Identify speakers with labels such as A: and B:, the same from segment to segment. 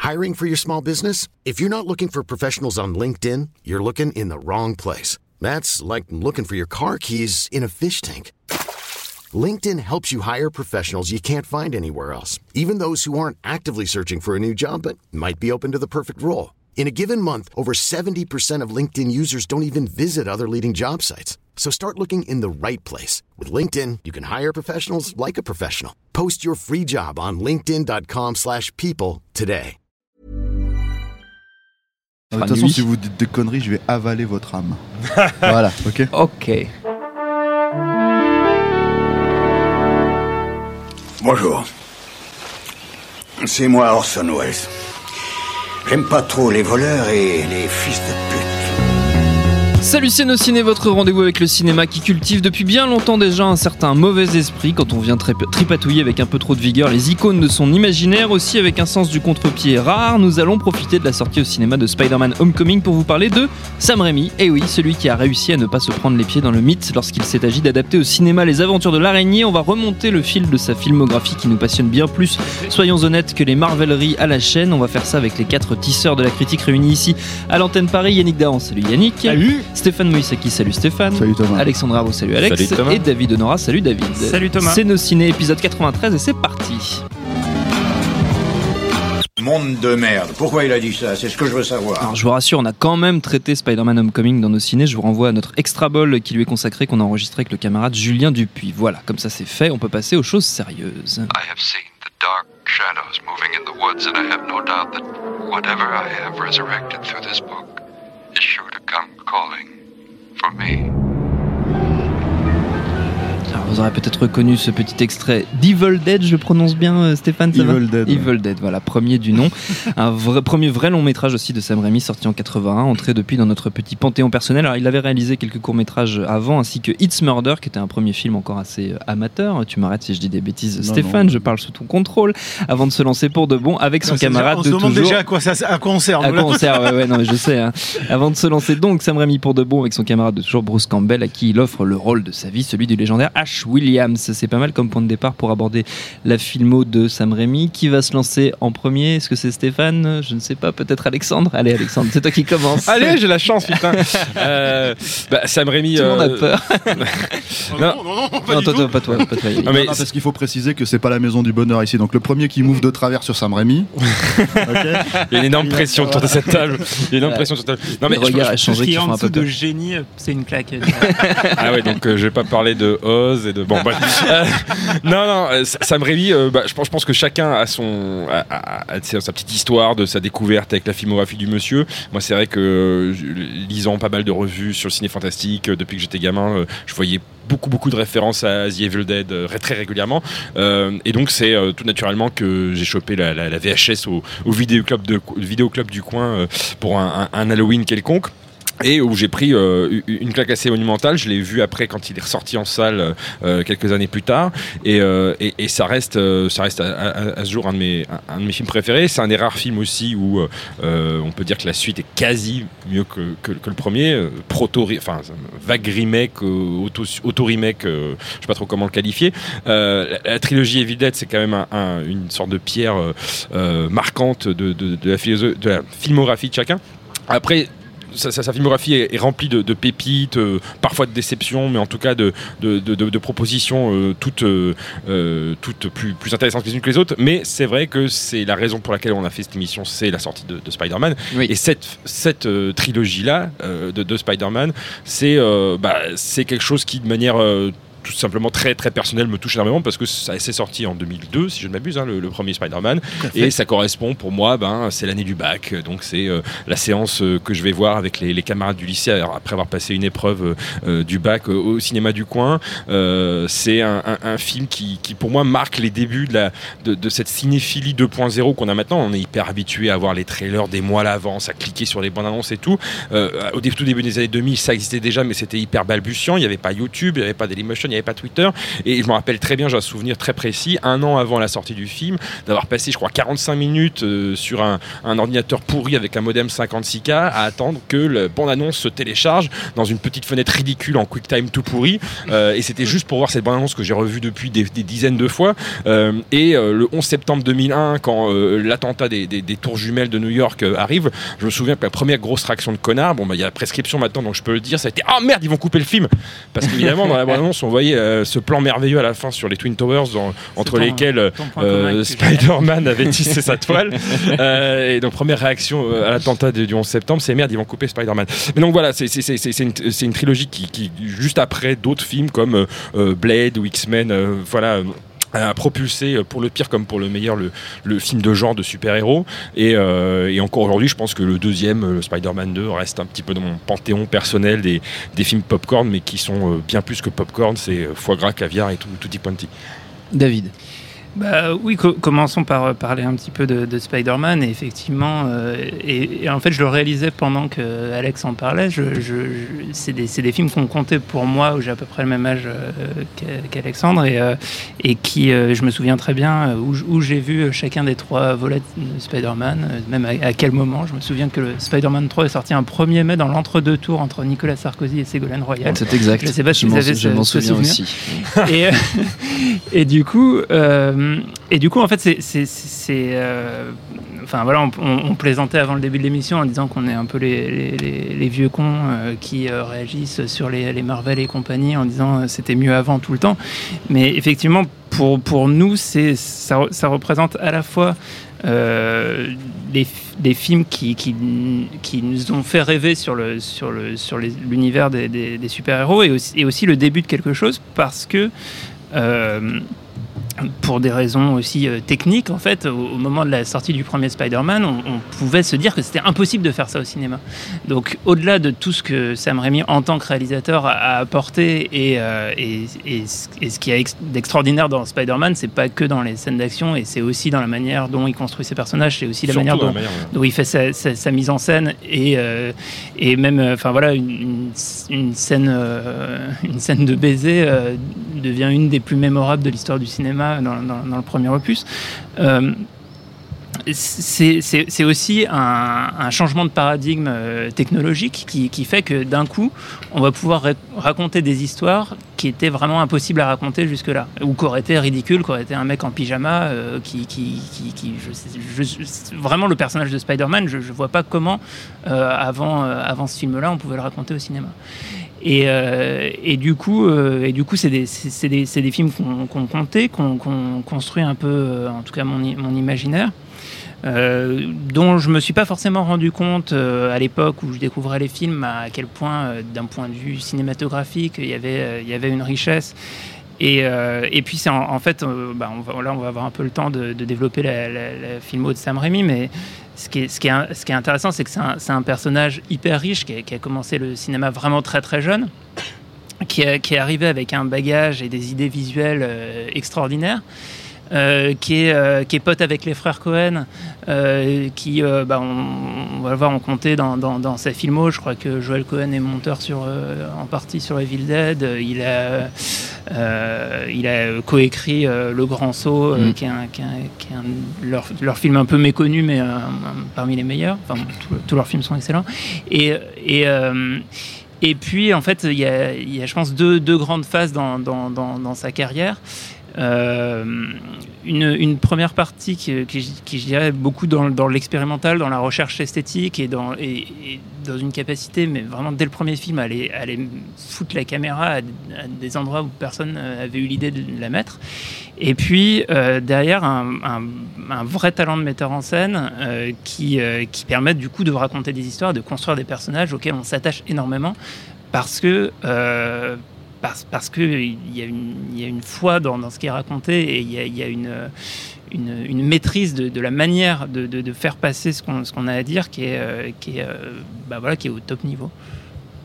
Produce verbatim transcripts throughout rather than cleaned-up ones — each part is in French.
A: Hiring for your small business? If you're not looking for professionals on LinkedIn, you're looking in the wrong place. That's like looking for your car keys in a fish tank. LinkedIn helps you hire professionals you can't find anywhere else, even those who aren't actively searching for a new job but might be open to the perfect role. In a given month, over seventy percent of LinkedIn users don't even visit other leading job sites. So start looking in the right place. With LinkedIn, you can hire professionals like a professional. Post your free job on linkedin.com slash people today.
B: De toute façon, si vous dites des conneries, je vais avaler votre âme. Voilà, ok.
C: Ok.
D: Bonjour. C'est moi Orson Welles. J'aime pas trop les voleurs et les fils de pute.
C: Salut c'est nos ciné, votre rendez-vous avec le cinéma qui cultive depuis bien longtemps déjà un certain mauvais esprit quand on vient trip- tripatouiller avec un peu trop de vigueur les icônes de son imaginaire, aussi avec un sens du contre-pied rare. Nous allons profiter de la sortie au cinéma de Spider-Man Homecoming pour vous parler de Sam Raimi, et oui, celui qui a réussi à ne pas se prendre les pieds dans le mythe lorsqu'il s'est agi d'adapter au cinéma les aventures de l'araignée. On va remonter le fil de sa filmographie qui nous passionne bien plus, soyons honnêtes, que les marveleries à la chaîne. On va faire ça avec les quatre tisseurs de la critique réunis ici à l'antenne Paris. Yannick Dahan, salut Yannick.
E: Salut.
C: Stéphane Moïsaki, salut Stéphane.
B: Salut Thomas.
C: Alexandre Arnaud, salut Alex.
E: Salut Thomas.
C: Et David Honora, salut David.
E: Salut Thomas.
C: C'est nos ciné, épisode quatre-vingt-treize et c'est parti.
D: Monde de merde. Pourquoi il a dit ça? C'est ce que je veux savoir.
C: Alors je vous rassure, on a quand même traité Spider-Man Homecoming dans nos ciné. Je vous renvoie à notre extra ball qui lui est consacré, qu'on a enregistré avec le camarade Julien Dupuis. Voilà, comme ça c'est fait, on peut passer aux choses sérieuses.
F: I have seen the dark shadows moving in the woods, and I have no doubt that whatever I have resurrected through this book is sure to come calling for me.
C: Alors vous aurez peut-être reconnu ce petit extrait d'Evil Dead, je prononce bien Stéphane, ça
B: Evil
C: va
B: Dead.
C: Evil Dead, voilà, premier du nom. Un vrai, premier vrai long métrage aussi de Sam Raimi, sorti en quatre-vingt-un, entré depuis dans notre petit panthéon personnel. Alors il avait réalisé quelques courts métrages avant, ainsi que It's Murder, qui était un premier film encore assez amateur. Tu m'arrêtes si je dis des bêtises,
B: Non,
C: Stéphane,
B: non.
C: je parle sous ton contrôle. Avant de se lancer pour de bon avec son
E: Non,
C: camarade
E: on
C: de
E: se demande
C: toujours.
E: déjà à quoi, ça, à quoi on sert.
C: À
E: nous,
C: quoi
E: là.
C: on sert, ouais, ouais, non, mais je sais. Hein. Avant de se lancer donc, Sam Raimi pour de bon avec son camarade de toujours Bruce Campbell, à qui il offre le rôle de sa vie, celui du légendaire Ash Williams. C'est pas mal comme point de départ pour aborder la filmo de Sam Raimi. Qui va se lancer en premier? Est-ce que c'est Stéphane? Je ne sais pas, peut-être Alexandre. Allez Alexandre, c'est toi qui commence.
E: Allez, j'ai la chance, putain. euh, bah, Sam Raimi.
C: Tout le monde a
E: euh,
C: peur.
E: non,
G: non, non, non, pas
C: Non,
G: du
C: toi,
G: tout.
C: toi, pas toi, pas toi. Yannick.
E: Non, mais
B: Non, parce qu'il faut préciser que c'est pas la maison du bonheur ici. Donc le premier qui move de travers sur Sam Raimi. Okay.
E: il y a une énorme pression autour de cette table. Il y a une énorme
C: Ouais.
E: pression sur cette table. Non, mais
C: Le
E: je-
C: regard
E: je-
C: a
G: Tout ce
C: changé,
G: qui
C: qui
G: est
C: font
G: en
C: un peu
G: dessous de
C: peur.
G: génie, c'est une claque.
E: Ah ouais, donc euh, je vais pas parler de Oz et de bon bref. Euh, non non, euh, Sam Raimi, euh, bah, je pense je pense que chacun a son a, a- a sa sa petite histoire de sa découverte avec la filmographie du monsieur. Moi c'est vrai que euh, je- lisant pas mal de revues sur le ciné fantastique euh, depuis que j'étais gamin, euh, je voyais beaucoup beaucoup de références à The Evil Dead euh, très régulièrement. Euh, et donc c'est euh, tout naturellement que j'ai chopé la, la, la V H S au, au vidéoclub de le vidéoclub du coin euh, pour un, un, un Halloween quelconque. Et où j'ai pris euh, une claque assez monumentale. Je l'ai vu après quand il est ressorti en salle euh, quelques années plus tard, et, euh, et, et ça reste, euh, ça reste à, à, à ce jour un de mes, un de mes films préférés. C'est un des rares films aussi où euh, on peut dire que la suite est quasi mieux que, que, que le premier. Euh, proto, enfin vague remake, euh, auto, auto remake, euh, je sais pas trop comment le qualifier. Euh, la, la trilogie Evil Dead, c'est quand même un, un, une sorte de pierre euh, euh, marquante de, de, de, la philosoph- de la filmographie de chacun. Après. Sa, sa, sa filmographie est, est remplie de, de pépites, euh, parfois de déceptions, mais en tout cas de, de, de, de, de propositions euh, toutes, euh, toutes plus, plus intéressantes les unes que les autres. Mais c'est vrai que c'est la raison pour laquelle on a fait cette émission, c'est la sortie de, de Spider-Man.
C: Oui.
E: Et cette, cette euh, trilogie-là euh, de, de Spider-Man, c'est, euh, bah, c'est quelque chose qui, de manière euh, tout simplement très très personnel, me touche énormément parce que ça s'est sorti en deux mille deux si je ne m'abuse, hein, le, le premier Spider-Man, et ça correspond pour moi, ben, c'est l'année du bac, donc c'est euh, la séance euh, que je vais voir avec les, les camarades du lycée alors, après avoir passé une épreuve euh, du bac euh, au cinéma du coin. Euh, c'est un, un, un film qui, qui pour moi marque les débuts de, la, de, de cette cinéphilie deux point zéro qu'on a maintenant. On est hyper habitué à voir les trailers des mois à l'avance, à cliquer sur les bandes annonces et tout. Euh, au tout début des années deux mille, ça existait déjà, mais c'était hyper balbutiant. Il n'y avait pas YouTube, il n'y avait pas Dailymotion, il n'y avait pas Twitter. Et je me rappelle très bien, j'ai un souvenir très précis, un an avant la sortie du film, d'avoir passé, je crois, quarante-cinq minutes euh, sur un, un ordinateur pourri avec un modem cinquante-six K à attendre que la bande-annonce se télécharge dans une petite fenêtre ridicule en QuickTime tout pourri. Euh, et c'était juste pour voir cette bande-annonce que j'ai revue depuis des, des dizaines de fois. Euh, et euh, le onze septembre deux mille un, quand euh, l'attentat des, des, des tours jumelles de New York euh, arrive, je me souviens que la première grosse réaction de connard, bon, bah, il y a la prescription maintenant, donc je peux le dire, ça a été « Ah merde, ils vont couper le film !» Parce qu'évidemment, dans la bande-annonce, on voyait euh, ce plan merveilleux à la fin sur les Twin Towers, dans, entre ton, lesquels euh, Spider-Man avait tissé sa toile. Euh, et donc, première réaction euh, à l'attentat du onze septembre, c'est merde, ils vont couper Spider-Man. Mais donc voilà, c'est, c'est, c'est, c'est, une, c'est une trilogie qui, qui, juste après d'autres films comme euh, Blade ou X-Men, euh, voilà. a propulsé pour le pire comme pour le meilleur le, le film de genre de super-héros et, euh, et encore aujourd'hui je pense que le deuxième, le Spider-Man deux, reste un petit peu dans mon panthéon personnel des, des films popcorn, mais qui sont bien plus que popcorn, c'est foie gras, caviar et tout, tutti quanti.
C: David.
G: Bah, oui, co- commençons par parler un petit peu de, de Spider-Man. Et effectivement, euh, et, et en fait, je le réalisais pendant que Alex en parlait. Je, je, je, c'est, des, c'est des films qu'on comptait pour moi, où j'ai à peu près le même âge euh, qu'Alexandre, et, euh, et qui, euh, je me souviens très bien, où, où j'ai vu chacun des trois volets de Spider-Man, euh, même à, à quel moment. Je me souviens que le Spider-Man trois est sorti un premier mai dans l'entre-deux tours entre Nicolas Sarkozy et Ségolène Royal.
C: C'est exact.
G: Je ne sais pas si
C: je
G: vous avez ce,
C: je m'en
G: ce
C: souviens
G: souvenir.
C: aussi.
G: Et, et du coup, euh, et du coup, en fait, c'est, c'est, c'est euh, enfin voilà, on, on, on plaisantait avant le début de l'émission en disant qu'on est un peu les, les, les, les vieux cons euh, qui euh, réagissent sur les, les Marvel et compagnie en disant euh, c'était mieux avant tout le temps. Mais effectivement, pour pour nous, c'est ça, ça représente à la fois euh, des, des films qui, qui, qui nous ont fait rêver sur, le, sur, le, sur les, l'univers des, des, des super-héros et aussi, et aussi le début de quelque chose parce que euh, pour des raisons aussi euh, techniques, en fait, au, au moment de la sortie du premier Spider-Man, on, on pouvait se dire que c'était impossible de faire ça au cinéma. Donc, au-delà de tout ce que Sam Raimi, en tant que réalisateur, a, a apporté et, euh, et, et, et ce qu'il y a ex- d'extraordinaire dans Spider-Man, c'est pas que dans les scènes d'action, et c'est aussi dans la manière dont il construit ses personnages, c'est aussi la manière, dont, la manière ouais. dont il fait sa, sa, sa mise en scène et, euh, et même, enfin voilà, une, une, une scène, euh, une scène de baiser euh, devient une des plus mémorables de l'histoire du cinéma. Dans, dans, dans le premier opus. Euh, c'est, c'est, c'est aussi un, un changement de paradigme euh, technologique qui, qui fait que d'un coup, on va pouvoir ra- raconter des histoires qui étaient vraiment impossibles à raconter jusque-là, ou qui auraient été ridicules, qui auraient été un mec en pyjama, euh, qui, qui, qui, qui je, je, je, vraiment le personnage de Spider-Man, je ne vois pas comment, euh, avant, euh, avant ce film-là, on pouvait le raconter au cinéma. Et, euh, et du coup, euh, et du coup, c'est des, c'est, c'est des, c'est des films qu'on, qu'on comptait, qu'on, qu'on construit un peu, euh, en tout cas mon, mon imaginaire, euh, dont je me suis pas forcément rendu compte euh, à l'époque où je découvrais les films, à quel point, euh, d'un point de vue cinématographique, il y avait, euh, il y avait une richesse. Et, euh, et puis c'est en, en fait, euh, bah on va, là on va avoir un peu le temps de, de développer la, la, la filmo de Sam Raimi, mais ce qui est, ce qui est, ce qui est intéressant, c'est que c'est un, c'est un personnage hyper riche qui a, qui a commencé le cinéma vraiment très très jeune, qui, a, qui est arrivé avec un bagage et des idées visuelles euh, extraordinaires. Euh, qui, est, euh, qui est pote avec les frères Cohen, euh, qui, euh, bah, on, on va le voir, on comptait dans, dans, dans sa filmo. Je crois que Joel Cohen est monteur sur, euh, en partie sur Evil Dead. Il a, euh, il a coécrit euh, Le Grand Saut, euh, mmh. qui est, un, qui est, un, qui est un, leur, leur film un peu méconnu, mais un, un, parmi les meilleurs. Enfin, tous leurs films sont excellents. Et, et euh, et puis, en fait, il y a, il y a je pense, deux, deux grandes phases dans, dans, dans, dans sa carrière. Euh, une, une première partie qui, qui, qui je dirais beaucoup dans, dans l'expérimental, dans la recherche esthétique et dans, et, et dans une capacité, mais vraiment dès le premier film, à aller, à aller foutre la caméra à, à des endroits où personne avait eu l'idée de la mettre. Et puis euh, derrière un, un, un vrai talent de metteur en scène euh, qui, euh, qui permet du coup de raconter des histoires, de construire des personnages auxquels on s'attache énormément parce que euh, Parce, parce qu'il y, y a une foi dans, dans ce qui est raconté et il y a, y a une, une, une maîtrise de, de la manière de, de, de faire passer ce qu'on, ce qu'on a à dire qui est, euh, qui, est, euh, bah voilà, qui est au top niveau.
C: Yannick ?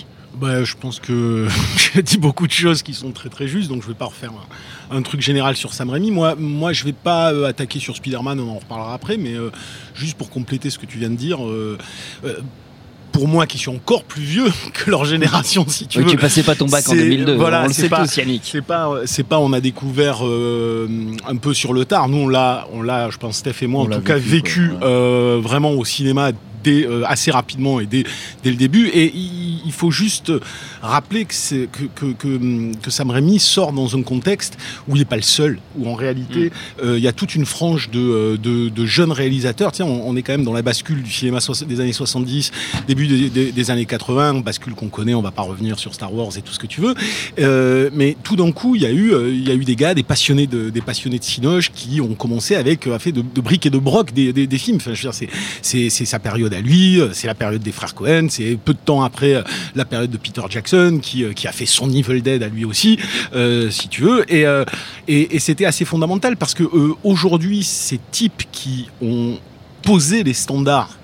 H: Bah, je pense que j'ai dit beaucoup de choses qui sont très très justes, donc je ne vais pas refaire un, un truc général sur Sam Raimi. Moi, moi je ne vais pas euh, attaquer sur Spider-Man, on en reparlera après, mais euh, juste pour compléter ce que tu viens de dire... Euh, euh, pour moi qui suis encore plus vieux que leur génération, si tu
C: oui,
H: veux.
C: Tu passais pas ton bac en
H: C'est-
C: deux mille deux,
H: voilà,
C: on le
H: c'est
C: sait
H: pas-
C: tous, Yannick.
H: C'est pas, c'est pas, on a découvert euh, un peu sur le tard. Nous, on l'a, on l'a, je pense, Steph et moi,
B: On
H: en
B: l'a
H: tout cas,
B: vécu,
H: vécu
B: quoi, ouais.
H: euh, vraiment au cinéma. Dès, euh, assez rapidement et dès, dès le début. Et il, il faut juste rappeler que, c'est, que, que, que, que Sam Raimi sort dans un contexte où il n'est pas le seul, où en réalité, il mm. euh, y a toute une frange de, de, de jeunes réalisateurs. Tiens, on, on est quand même dans la bascule du cinéma so- des années soixante-dix, début des, des, des années quatre-vingts, bascule qu'on connaît, on va pas revenir sur Star Wars et tout ce que tu veux. Euh, mais tout d'un coup, il y a eu, euh, il y a eu des gars, des passionnés de, des passionnés de cinoche qui ont commencé avec, à fait de, de briques et de broc des, des, des films. Enfin, je veux dire, c'est, c'est, c'est sa période à lui, c'est la période des frères Coen, c'est peu de temps après euh, la période de Peter Jackson qui, euh, qui a fait son Evil Dead à lui aussi, euh, si tu veux, et, euh, et, et c'était assez fondamental parce que euh, aujourd'hui, ces types qui ont posé les standards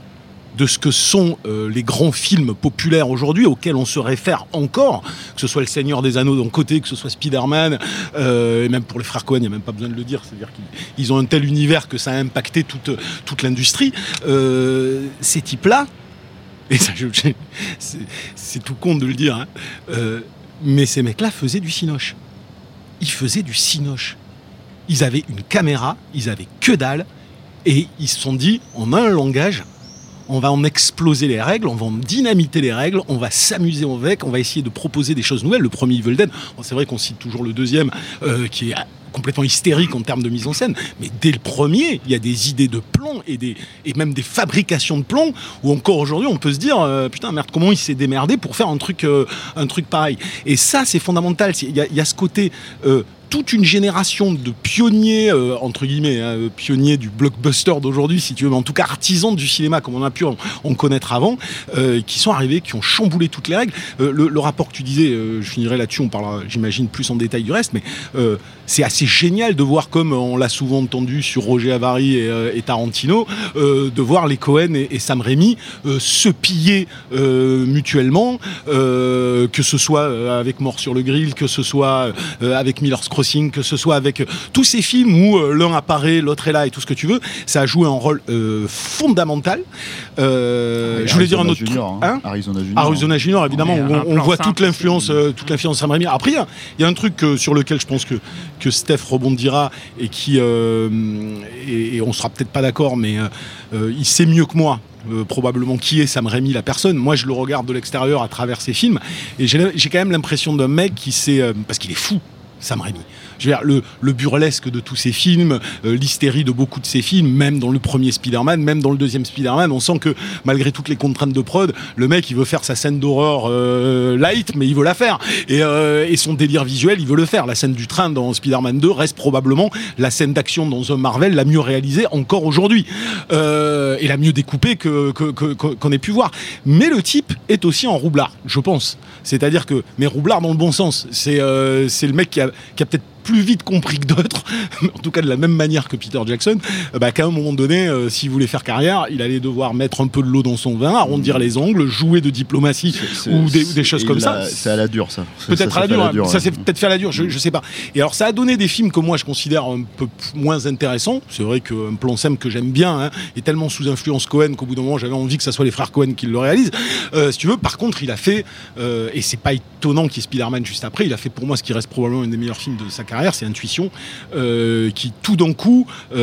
H: de ce que sont euh, les grands films populaires aujourd'hui auxquels on se réfère encore, que ce soit Le Seigneur des Anneaux d'un côté, que ce soit Spider-Man, euh, et même pour les frères Coen, il n'y a même pas besoin de le dire, c'est-à-dire qu'ils ils ont un tel univers que ça a impacté toute, toute l'industrie. Euh, ces types-là, et ça, je, je, c'est, c'est tout con de le dire, hein, euh, mais ces mecs-là faisaient du cinoche. Ils faisaient du cinoche. Ils avaient une caméra, ils avaient que dalle, et ils se sont dit, on a un langage, on va en exploser les règles, on va en dynamiter les règles, on va s'amuser avec, on va essayer de proposer des choses nouvelles. Le premier Evil Dead, bon, c'est vrai qu'on cite toujours le deuxième, euh, qui est complètement hystérique en termes de mise en scène, mais dès le premier, il y a des idées de plomb et, des, et même des fabrications de plomb, où encore aujourd'hui, on peut se dire, euh, putain, merde, comment il s'est démerdé pour faire un truc, euh, un truc pareil. Et ça, c'est fondamental. Il y a, il y a ce côté... Euh, toute une génération de pionniers, euh, entre guillemets, hein, pionniers du blockbuster d'aujourd'hui, si tu veux, mais en tout cas artisans du cinéma, comme on a pu en, en connaître avant, euh, qui sont arrivés, qui ont chamboulé toutes les règles. Euh, le, le rapport que tu disais, euh, je finirai là-dessus, on parlera, j'imagine, plus en détail du reste, mais euh, c'est assez génial de voir, comme on l'a souvent entendu sur Roger Avary et, euh, et Tarantino, euh, de voir les Coen et, et Sam Raimi euh, se piller euh, mutuellement, euh, que ce soit euh, avec Mort sur le Grill, que ce soit euh, avec Miller's Crossing, que ce soit avec euh, tous ces films où euh, l'un apparaît, l'autre est là et tout ce que tu veux, ça a joué un rôle euh, fondamental. Euh,
B: Ouais,
H: je voulais dire un
B: Arizona
H: autre truc.
B: Junior, hein. Arizona Junior.
H: Arizona Junior, évidemment,
G: Ouais,
H: où
G: un
H: on, on
G: plan
H: voit
G: simple,
H: toute l'influence,
G: c'est-
H: euh, toute l'influence Sam Raimi. Après, il y a- il y, a un truc euh, sur lequel je pense que, que Steph rebondira et qui, euh, et, et on sera peut-être pas d'accord, mais euh, euh, il sait mieux que moi. Euh, probablement qui est Sam Raimi, la personne. Moi, je le regarde de l'extérieur à travers ses films et j'ai, j'ai quand même l'impression d'un mec qui sait, euh, parce qu'il est fou, Sam Raimi. Je veux dire, le, le burlesque de tous ces films, euh, l'hystérie de beaucoup de ces films, même dans le premier Spider-Man, même dans le deuxième Spider-Man, on sent que malgré toutes les contraintes de prod, le mec il veut faire sa scène d'horreur euh, light, mais il veut la faire. Et, euh, et son délire visuel, il veut le faire. La scène du train dans Spider-Man deux reste probablement la scène d'action dans un Marvel la mieux réalisée encore aujourd'hui. Euh, et la mieux découpée que, que, que, qu'on ait pu voir. Mais le type est aussi en roublard, je pense. C'est-à-dire que, mais roublard dans le bon sens. C'est, euh, c'est le mec qui a, qui a peut-être plus vite compris que d'autres, en tout cas de la même manière que Peter Jackson, bah, qu'à un moment donné, euh, s'il voulait faire carrière, il allait devoir mettre un peu de l'eau dans son vin, arrondir les angles, jouer de diplomatie
B: C'est-
H: ou des,
B: c'est-
H: des choses
B: il
H: comme
B: l'a-
H: ça.
B: C'est à la dure, ça.
H: Peut-être
B: Ça,
H: à la
B: ça fait
H: dure, hein.
B: dure,
H: ça
B: ouais.
H: c'est peut-être fait à la dure, je, je sais pas. Et alors ça a donné des films que moi je considère un peu p- moins intéressants. C'est vrai qu'un plan Sam que j'aime bien hein, est tellement sous influence Coen qu'au bout d'un moment j'avais envie que ça soit les frères Coen qui le réalisent. Euh, si tu veux, par contre il a fait, euh, et c'est pas étonnant qu'il y ait Spider-Man juste après, il a fait pour moi ce qui reste probablement un des meilleurs films de sa carrière, c'est Intuition, euh, qui tout d'un coup...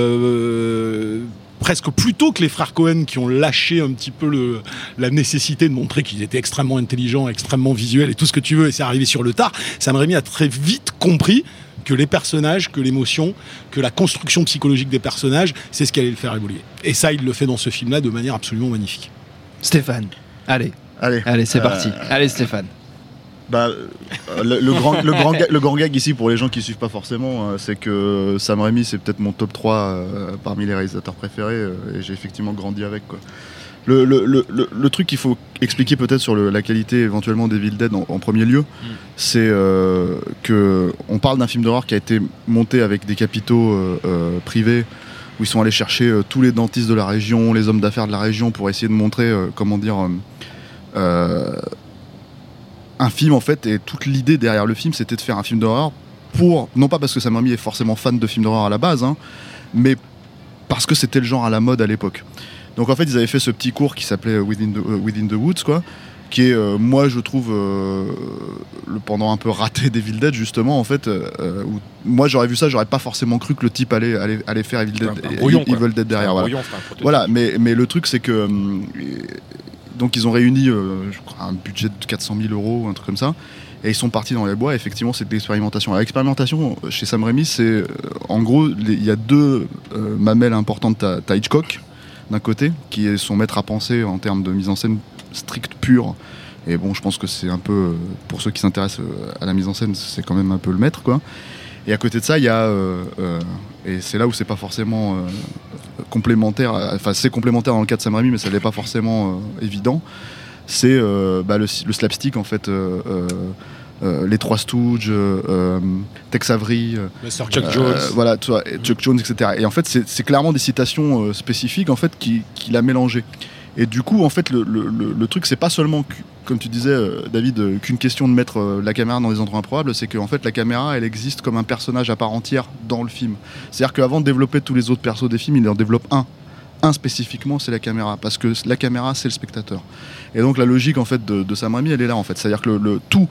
H: Euh, presque plus tôt que les frères Coen qui ont lâché un petit peu le, la nécessité de montrer qu'ils étaient extrêmement intelligents, extrêmement visuels et tout ce que tu veux, et c'est arrivé sur le tard. Sam Raimi a très vite compris que les personnages, que l'émotion, que la construction psychologique des personnages, c'est ce qui allait le faire évoluer. Et ça, il le fait dans ce film-là de manière absolument magnifique.
C: Stéphane, allez,
B: Allez,
C: allez, c'est
B: Euh,
C: parti. Allez, Stéphane.
B: Bah, euh, le, le grand, le, grand gag, le grand gag ici, pour les gens qui suivent pas forcément, euh, c'est que Sam Raimi, c'est peut-être mon top trois euh, parmi les réalisateurs préférés, euh, et j'ai effectivement grandi avec, quoi. Le, le, le, le, le truc qu'il faut expliquer peut-être sur le, la qualité éventuellement d'Evil Dead en, en premier lieu, mm. c'est euh, que on parle d'un film d'horreur qui a été monté avec des capitaux euh, euh, privés, où ils sont allés chercher euh, tous les dentistes de la région, les hommes d'affaires de la région, pour essayer de montrer, euh, comment dire... Euh, euh, un film en fait, et toute l'idée derrière le film c'était de faire un film d'horreur pour, non pas parce que Sam Raimi est forcément fan de films d'horreur à la base, hein, mais parce que c'était le genre à la mode à l'époque. Donc en fait, ils avaient fait ce petit cours qui s'appelait Within the, uh, Within the Woods, quoi, qui est, euh, moi, je trouve, euh, le pendant un peu raté d'Evil Dead, justement, en fait. Euh, où, moi, j'aurais vu ça, j'aurais pas forcément cru que le type allait, allait, allait faire Evil Dead,
E: un, un brouillon,
B: Evil Dead derrière.
E: Un
B: voilà,
E: brouillon,
B: voilà mais, mais le truc, c'est que. Euh, donc, ils ont réuni, euh, je crois, un budget de quatre cent mille euros, un truc comme ça. Et ils sont partis dans les bois, et effectivement, c'est de l'expérimentation. L'expérimentation, chez Sam Raimi, c'est. Euh, en gros, il y a deux euh, mamelles importantes. T'as, t'as Hitchcock, d'un côté, qui est son maître à penser en termes de mise en scène stricte, pure. Et bon, je pense que c'est un peu, pour ceux qui s'intéressent à la mise en scène, c'est quand même un peu le maître, quoi. Et à côté de ça, il y a, euh, euh, et c'est là où c'est pas forcément euh, complémentaire, enfin c'est complémentaire dans le cas de Sam Raimi, mais ça n'est pas forcément euh, évident, c'est euh, bah, le, le slapstick, en fait, euh, euh, euh, les Trois Stooges, euh, Tex Avery, euh,
H: Chuck
B: euh,
H: Jones,
B: voilà, tu vois, Chuck Jones, et cetera. Et en fait, c'est, c'est clairement des citations euh, spécifiques, en fait, qui, qu'il a mélangées. Et du coup, en fait, le, le, le, le truc, c'est pas seulement, comme tu disais, euh, David, euh, qu'une question de mettre euh, la caméra dans des endroits improbables, c'est qu'en fait, la caméra, elle existe comme un personnage à part entière dans le film. C'est-à-dire qu'avant de développer tous les autres persos des films, il en développe un. Un spécifiquement, c'est la caméra, parce que la caméra, c'est le spectateur. Et donc, la logique, en fait, de, de Sam Raimi, elle est là, en fait. C'est-à-dire que le, le tout...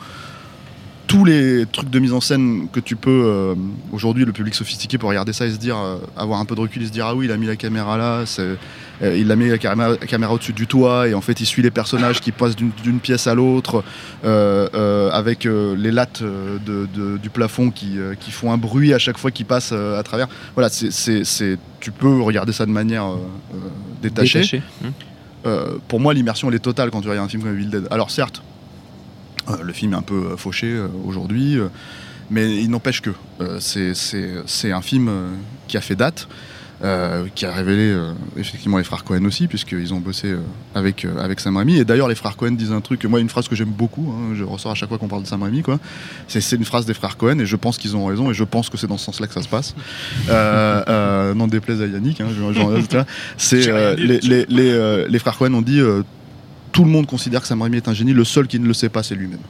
B: tous les trucs de mise en scène que tu peux euh, aujourd'hui, le public sophistiqué peut regarder ça et se dire, euh, avoir un peu de recul et se dire, ah oui, il a mis la caméra là, c'est, euh, il a mis la caméra, la caméra au-dessus du toit, et en fait il suit les personnages qui passent d'une, d'une pièce à l'autre euh, euh, avec euh, les lattes de, de, du plafond qui, euh, qui font un bruit à chaque fois qu'ils passent euh, à travers. Voilà, c'est, c'est, c'est, tu peux regarder ça de manière euh, euh, détachée.
C: Détaché. Mmh.
B: Euh, pour moi, l'immersion elle est totale quand tu regardes un film comme Evil Dead. Alors certes, Euh, le film est un peu euh, fauché euh, aujourd'hui, euh, mais il n'empêche que euh, c'est, c'est, c'est un film euh, qui a fait date, euh, qui a révélé euh, effectivement les frères Coen aussi, puisqu'ils ont bossé euh, avec, euh, avec Sam Raimi. Et d'ailleurs, les frères Coen disent un truc, moi, une phrase que j'aime beaucoup, hein, je ressors à chaque fois qu'on parle de Sam Raimi, quoi. C'est, c'est une phrase des frères Coen, et je pense qu'ils ont raison, et je pense que c'est dans ce sens-là que ça se passe. euh, euh, n'en déplaise à Yannick, hein, je, je, c'est, euh, les, les, les, euh, les frères Coen ont dit. Euh, Tout le monde considère que Sam Raimi est un génie, le seul qui ne le sait pas, c'est lui-même.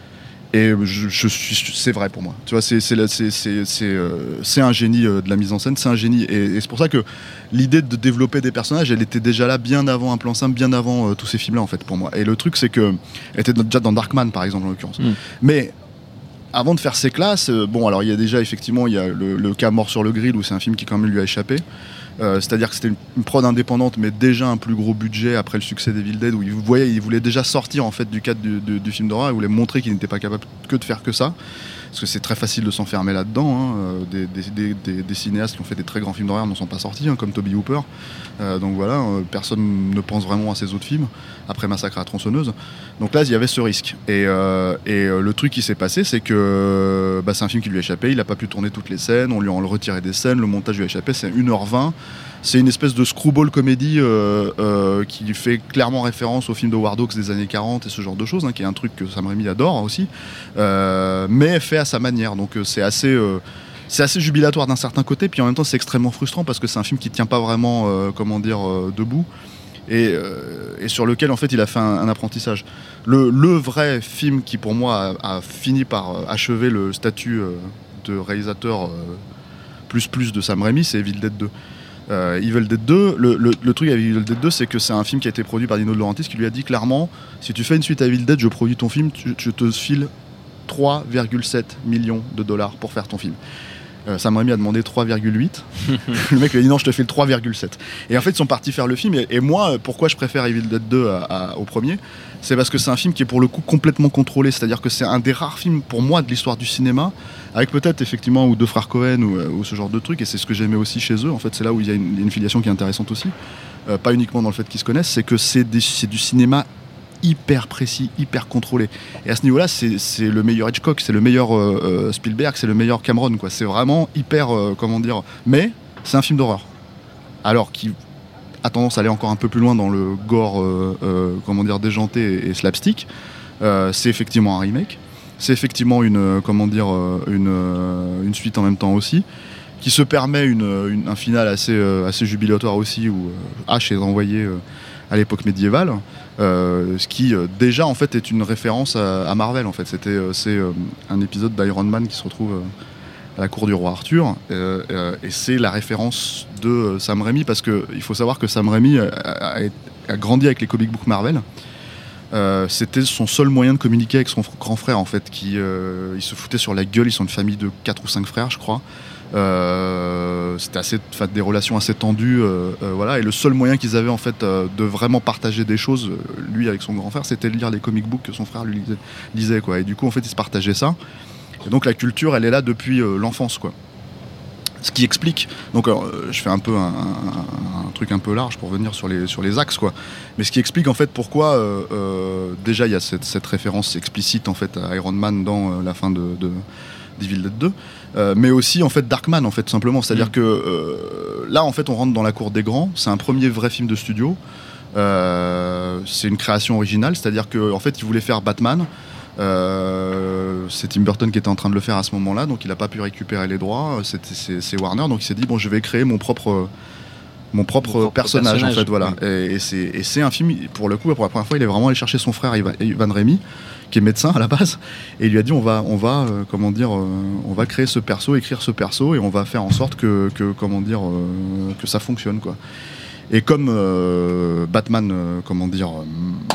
B: Et je, je suis, c'est vrai pour moi. Tu vois, c'est, c'est, c'est, c'est, c'est, euh, c'est un génie euh, de la mise en scène, c'est un génie. Et, et c'est pour ça que l'idée de développer des personnages, elle était déjà là bien avant Un Plan Simple, bien avant euh, tous ces films-là, en fait, pour moi. Et le truc, c'est que, elle était déjà dans Darkman, par exemple, en l'occurrence. Mm. Mais avant de faire ces classes, euh, bon, alors il y a déjà, effectivement, il y a le, le cas Mort sur le Grill, où c'est un film qui, quand même, lui a échappé. Euh, c'est-à-dire que c'était une, une prod indépendante, mais déjà un plus gros budget après le succès d'Evil Dead, où il, vous voyez, il voulait déjà sortir en fait du cadre du, du, du film d'horreur, il voulait montrer qu'il n'était pas capable que de faire que ça, parce que c'est très facile de s'enfermer là-dedans. Hein. Des, des, des, des, des cinéastes qui ont fait des très grands films d'horreur n'en sont pas sortis, hein, comme Toby Hooper. Euh, donc voilà, euh, personne ne pense vraiment à ces autres films après Massacre à la tronçonneuse. Donc là, il y avait ce risque. Et, euh, et euh, le truc qui s'est passé, c'est que bah, c'est un film qui lui a échappé. Il n'a pas pu tourner toutes les scènes. On lui a retiré des scènes. Le montage lui a échappé. C'est une heure vingt. C'est une espèce de screwball comédie euh, euh, qui fait clairement référence au film de Howard Hawks des années quarante et ce genre de choses, hein, qui est un truc que Sam Raimi adore aussi, euh, mais fait à sa manière. Donc euh, c'est assez... Euh, C'est assez jubilatoire d'un certain côté, puis en même temps c'est extrêmement frustrant parce que c'est un film qui tient pas vraiment, euh, comment dire, euh, debout, et, euh, et sur lequel en fait il a fait un, un apprentissage. Le, le vrai film qui pour moi a, a fini par achever le statut euh, de réalisateur euh, plus plus de Sam Raimi, c'est Evil Dead deux. Euh, Evil Dead deux, le, le, le truc avec Evil Dead deux, c'est que c'est un film qui a été produit par Dino De Laurentiis, qui lui a dit clairement, si tu fais une suite à Evil Dead, je produis ton film, tu, je te file trois virgule sept millions de dollars pour faire ton film. Euh, Sam Raimi a demandé trois virgule huit. Le mec lui a dit non, je te fais le trois virgule sept. Et en fait, ils sont partis faire le film. Et, et moi, pourquoi je préfère Evil Dead deux à, à, au premier, c'est parce que c'est un film qui est pour le coup complètement contrôlé. C'est-à-dire que c'est un des rares films pour moi de l'histoire du cinéma, avec peut-être effectivement ou deux frères Coen ou, ou ce genre de trucs. Et c'est ce que j'aimais aussi chez eux. En fait, c'est là où il y a une, une filiation qui est intéressante aussi. Euh, pas uniquement dans le fait qu'ils se connaissent, c'est que c'est, des, c'est du cinéma hyper précis, hyper contrôlé. Et à ce niveau-là, c'est, c'est le meilleur Hitchcock, c'est le meilleur euh, Spielberg, c'est le meilleur Cameron, quoi. C'est vraiment hyper, euh, comment dire... Mais c'est un film d'horreur. Alors qui a tendance à aller encore un peu plus loin dans le gore, euh, euh, comment dire, déjanté et, et slapstick. Euh, c'est effectivement un remake. C'est effectivement une, euh, comment dire, euh, une, euh, une suite en même temps aussi, qui se permet une, une, un final assez, euh, assez jubilatoire aussi, où euh, H est renvoyé euh, à l'époque médiévale. Euh, ce qui euh, déjà en fait est une référence à, à Marvel en fait. C'était, euh, c'est euh, un épisode d'Iron Man qui se retrouve euh, à la cour du roi Arthur, euh, euh, et c'est la référence de euh, Sam Raimi, parce qu'il faut savoir que Sam Raimi a, a, a grandi avec les comic books Marvel. Euh, c'était son seul moyen de communiquer avec son f- grand frère, en fait, qui euh, il se foutait sur la gueule. Ils sont une famille de quatre ou cinq frères, je crois. Euh, c'était assez, enfin, des relations assez tendues, euh, euh, voilà. Et le seul moyen qu'ils avaient, en fait, euh, de vraiment partager des choses, lui avec son grand frère, c'était de lire les comic books que son frère lui lisait, lisait, quoi. Et du coup, en fait, ils se partageaient ça. Et donc la culture, elle est là depuis euh, l'enfance, quoi. Ce qui explique, donc alors, je fais un peu un, un, un truc un peu large pour venir sur les, sur les axes, quoi. Mais ce qui explique en fait pourquoi euh, euh, déjà il y a cette, cette référence explicite en fait à Iron Man dans euh, la fin de, de d'Evil Dead deux, euh, mais aussi en fait Darkman, en fait, simplement. C'est-à-dire mmh. que euh, là en fait on rentre dans la cour des grands. C'est un premier vrai film de studio. Euh, c'est une création originale, c'est-à-dire que en fait il voulait faire Batman. Euh, c'est Tim Burton qui était en train de le faire à ce moment-là, donc il n'a pas pu récupérer les droits. C'est, c'est, c'est Warner, donc il s'est dit bon, je vais créer mon propre, mon propre, mon propre personnage, personnage, en fait, voilà. Oui. Et, et, c'est, et c'est un film, pour le coup, pour la première fois, il est vraiment allé chercher son frère Ivan, Ivan Raimi, qui est médecin à la base, et il lui a dit on va, on va, euh, comment dire, euh, on va créer ce perso, écrire ce perso, et on va faire en sorte que, que comment dire, euh, que ça fonctionne, quoi. Et comme euh, Batman, euh, comment dire. Euh,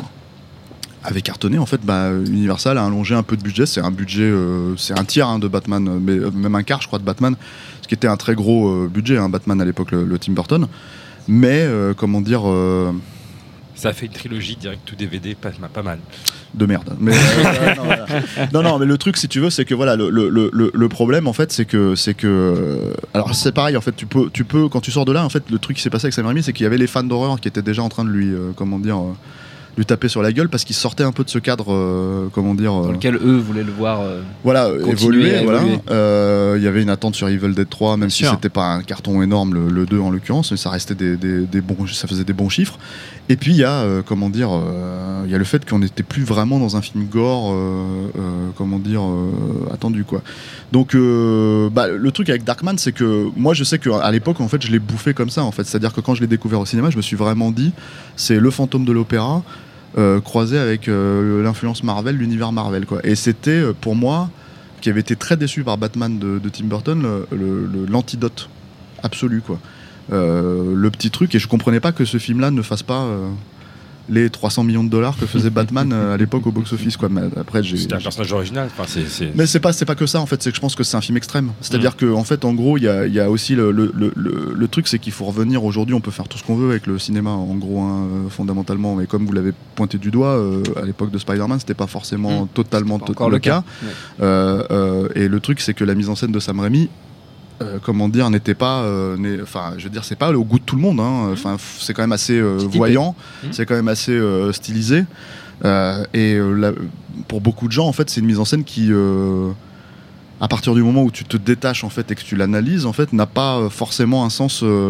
B: avait cartonné, en fait, bah, Universal a allongé un peu de budget. C'est un budget, euh, c'est un tiers hein, de Batman, mais euh, même un quart, je crois, de Batman, ce qui était un très gros euh, budget, hein, Batman à l'époque, le, le Tim Burton. Mais euh, comment dire, euh...
E: ça a fait une trilogie direct to D V D, pas, pas mal.
B: De merde. Mais euh, non, voilà. non, non, mais le truc, si tu veux, c'est que voilà, le, le, le, le problème, en fait, c'est que, c'est que, euh, alors c'est pareil, en fait, tu peux, tu peux, quand tu sors de là, en fait, le truc qui s'est passé avec Sam Raimi, c'est qu'il y avait les fans d'horreur qui étaient déjà en train de lui, euh, comment dire. Euh, lui taper sur la gueule parce qu'il sortait un peu de ce cadre, euh, comment dire, euh,
C: dans lequel eux voulaient le voir euh,
B: voilà, évoluer. Voilà. Euh, il y avait une attente sur Evil Dead trois, même Bien si sûr. C'était pas un carton énorme, le, le deux en l'occurrence, mais ça restait des, des, des bons, ça faisait des bons chiffres. Et puis il y a, euh, comment dire, il euh, y a le fait qu'on n'était plus vraiment dans un film gore, euh, euh, comment dire, euh, attendu, quoi. Donc, euh, bah, le truc avec Darkman, c'est que moi, je sais qu'à l'époque, en fait, je l'ai bouffé comme ça, en fait. C'est-à-dire que quand je l'ai découvert au cinéma, je me suis vraiment dit, c'est le fantôme de l'opéra. Euh, croisé avec euh, l'influence Marvel, l'univers Marvel, quoi. Et c'était euh, pour moi, qui avait été très déçu par Batman de, de Tim Burton, le, le, l'antidote absolu, quoi. Euh, le petit truc, et je comprenais pas que ce film-là ne fasse pas euh, les trois cents millions de dollars que faisait Batman euh, à l'époque au box-office, quoi. Mais après, j'ai,
E: c'était un
B: j'ai...
E: personnage original. Enfin, c'est, c'est...
B: Mais c'est pas, c'est pas que ça, en fait. C'est que je pense que c'est un film extrême. C'est-à-dire mmh. que, en fait, en gros, il y a, y a aussi le, le, le, le, le truc, c'est qu'il faut revenir. Aujourd'hui, on peut faire tout ce qu'on veut avec le cinéma, en gros, hein, fondamentalement. Mais comme vous l'avez pointé du doigt, euh, à l'époque de Spider-Man, c'était pas forcément mmh. totalement
C: pas encore le cas. cas.
B: Ouais. Euh, euh, et le truc, c'est que la mise en scène de Sam Raimi, Euh, comment dire, n'était pas, enfin, euh, je veux dire, c'est pas au goût de tout le monde. Enfin, hein. C'est quand même assez euh, voyant, mmh. c'est quand même assez euh, stylisé. Euh, et euh, la, pour beaucoup de gens, en fait, c'est une mise en scène qui, euh, à partir du moment où tu te détaches en fait et que tu l'analyses, en fait, n'a pas forcément un sens euh,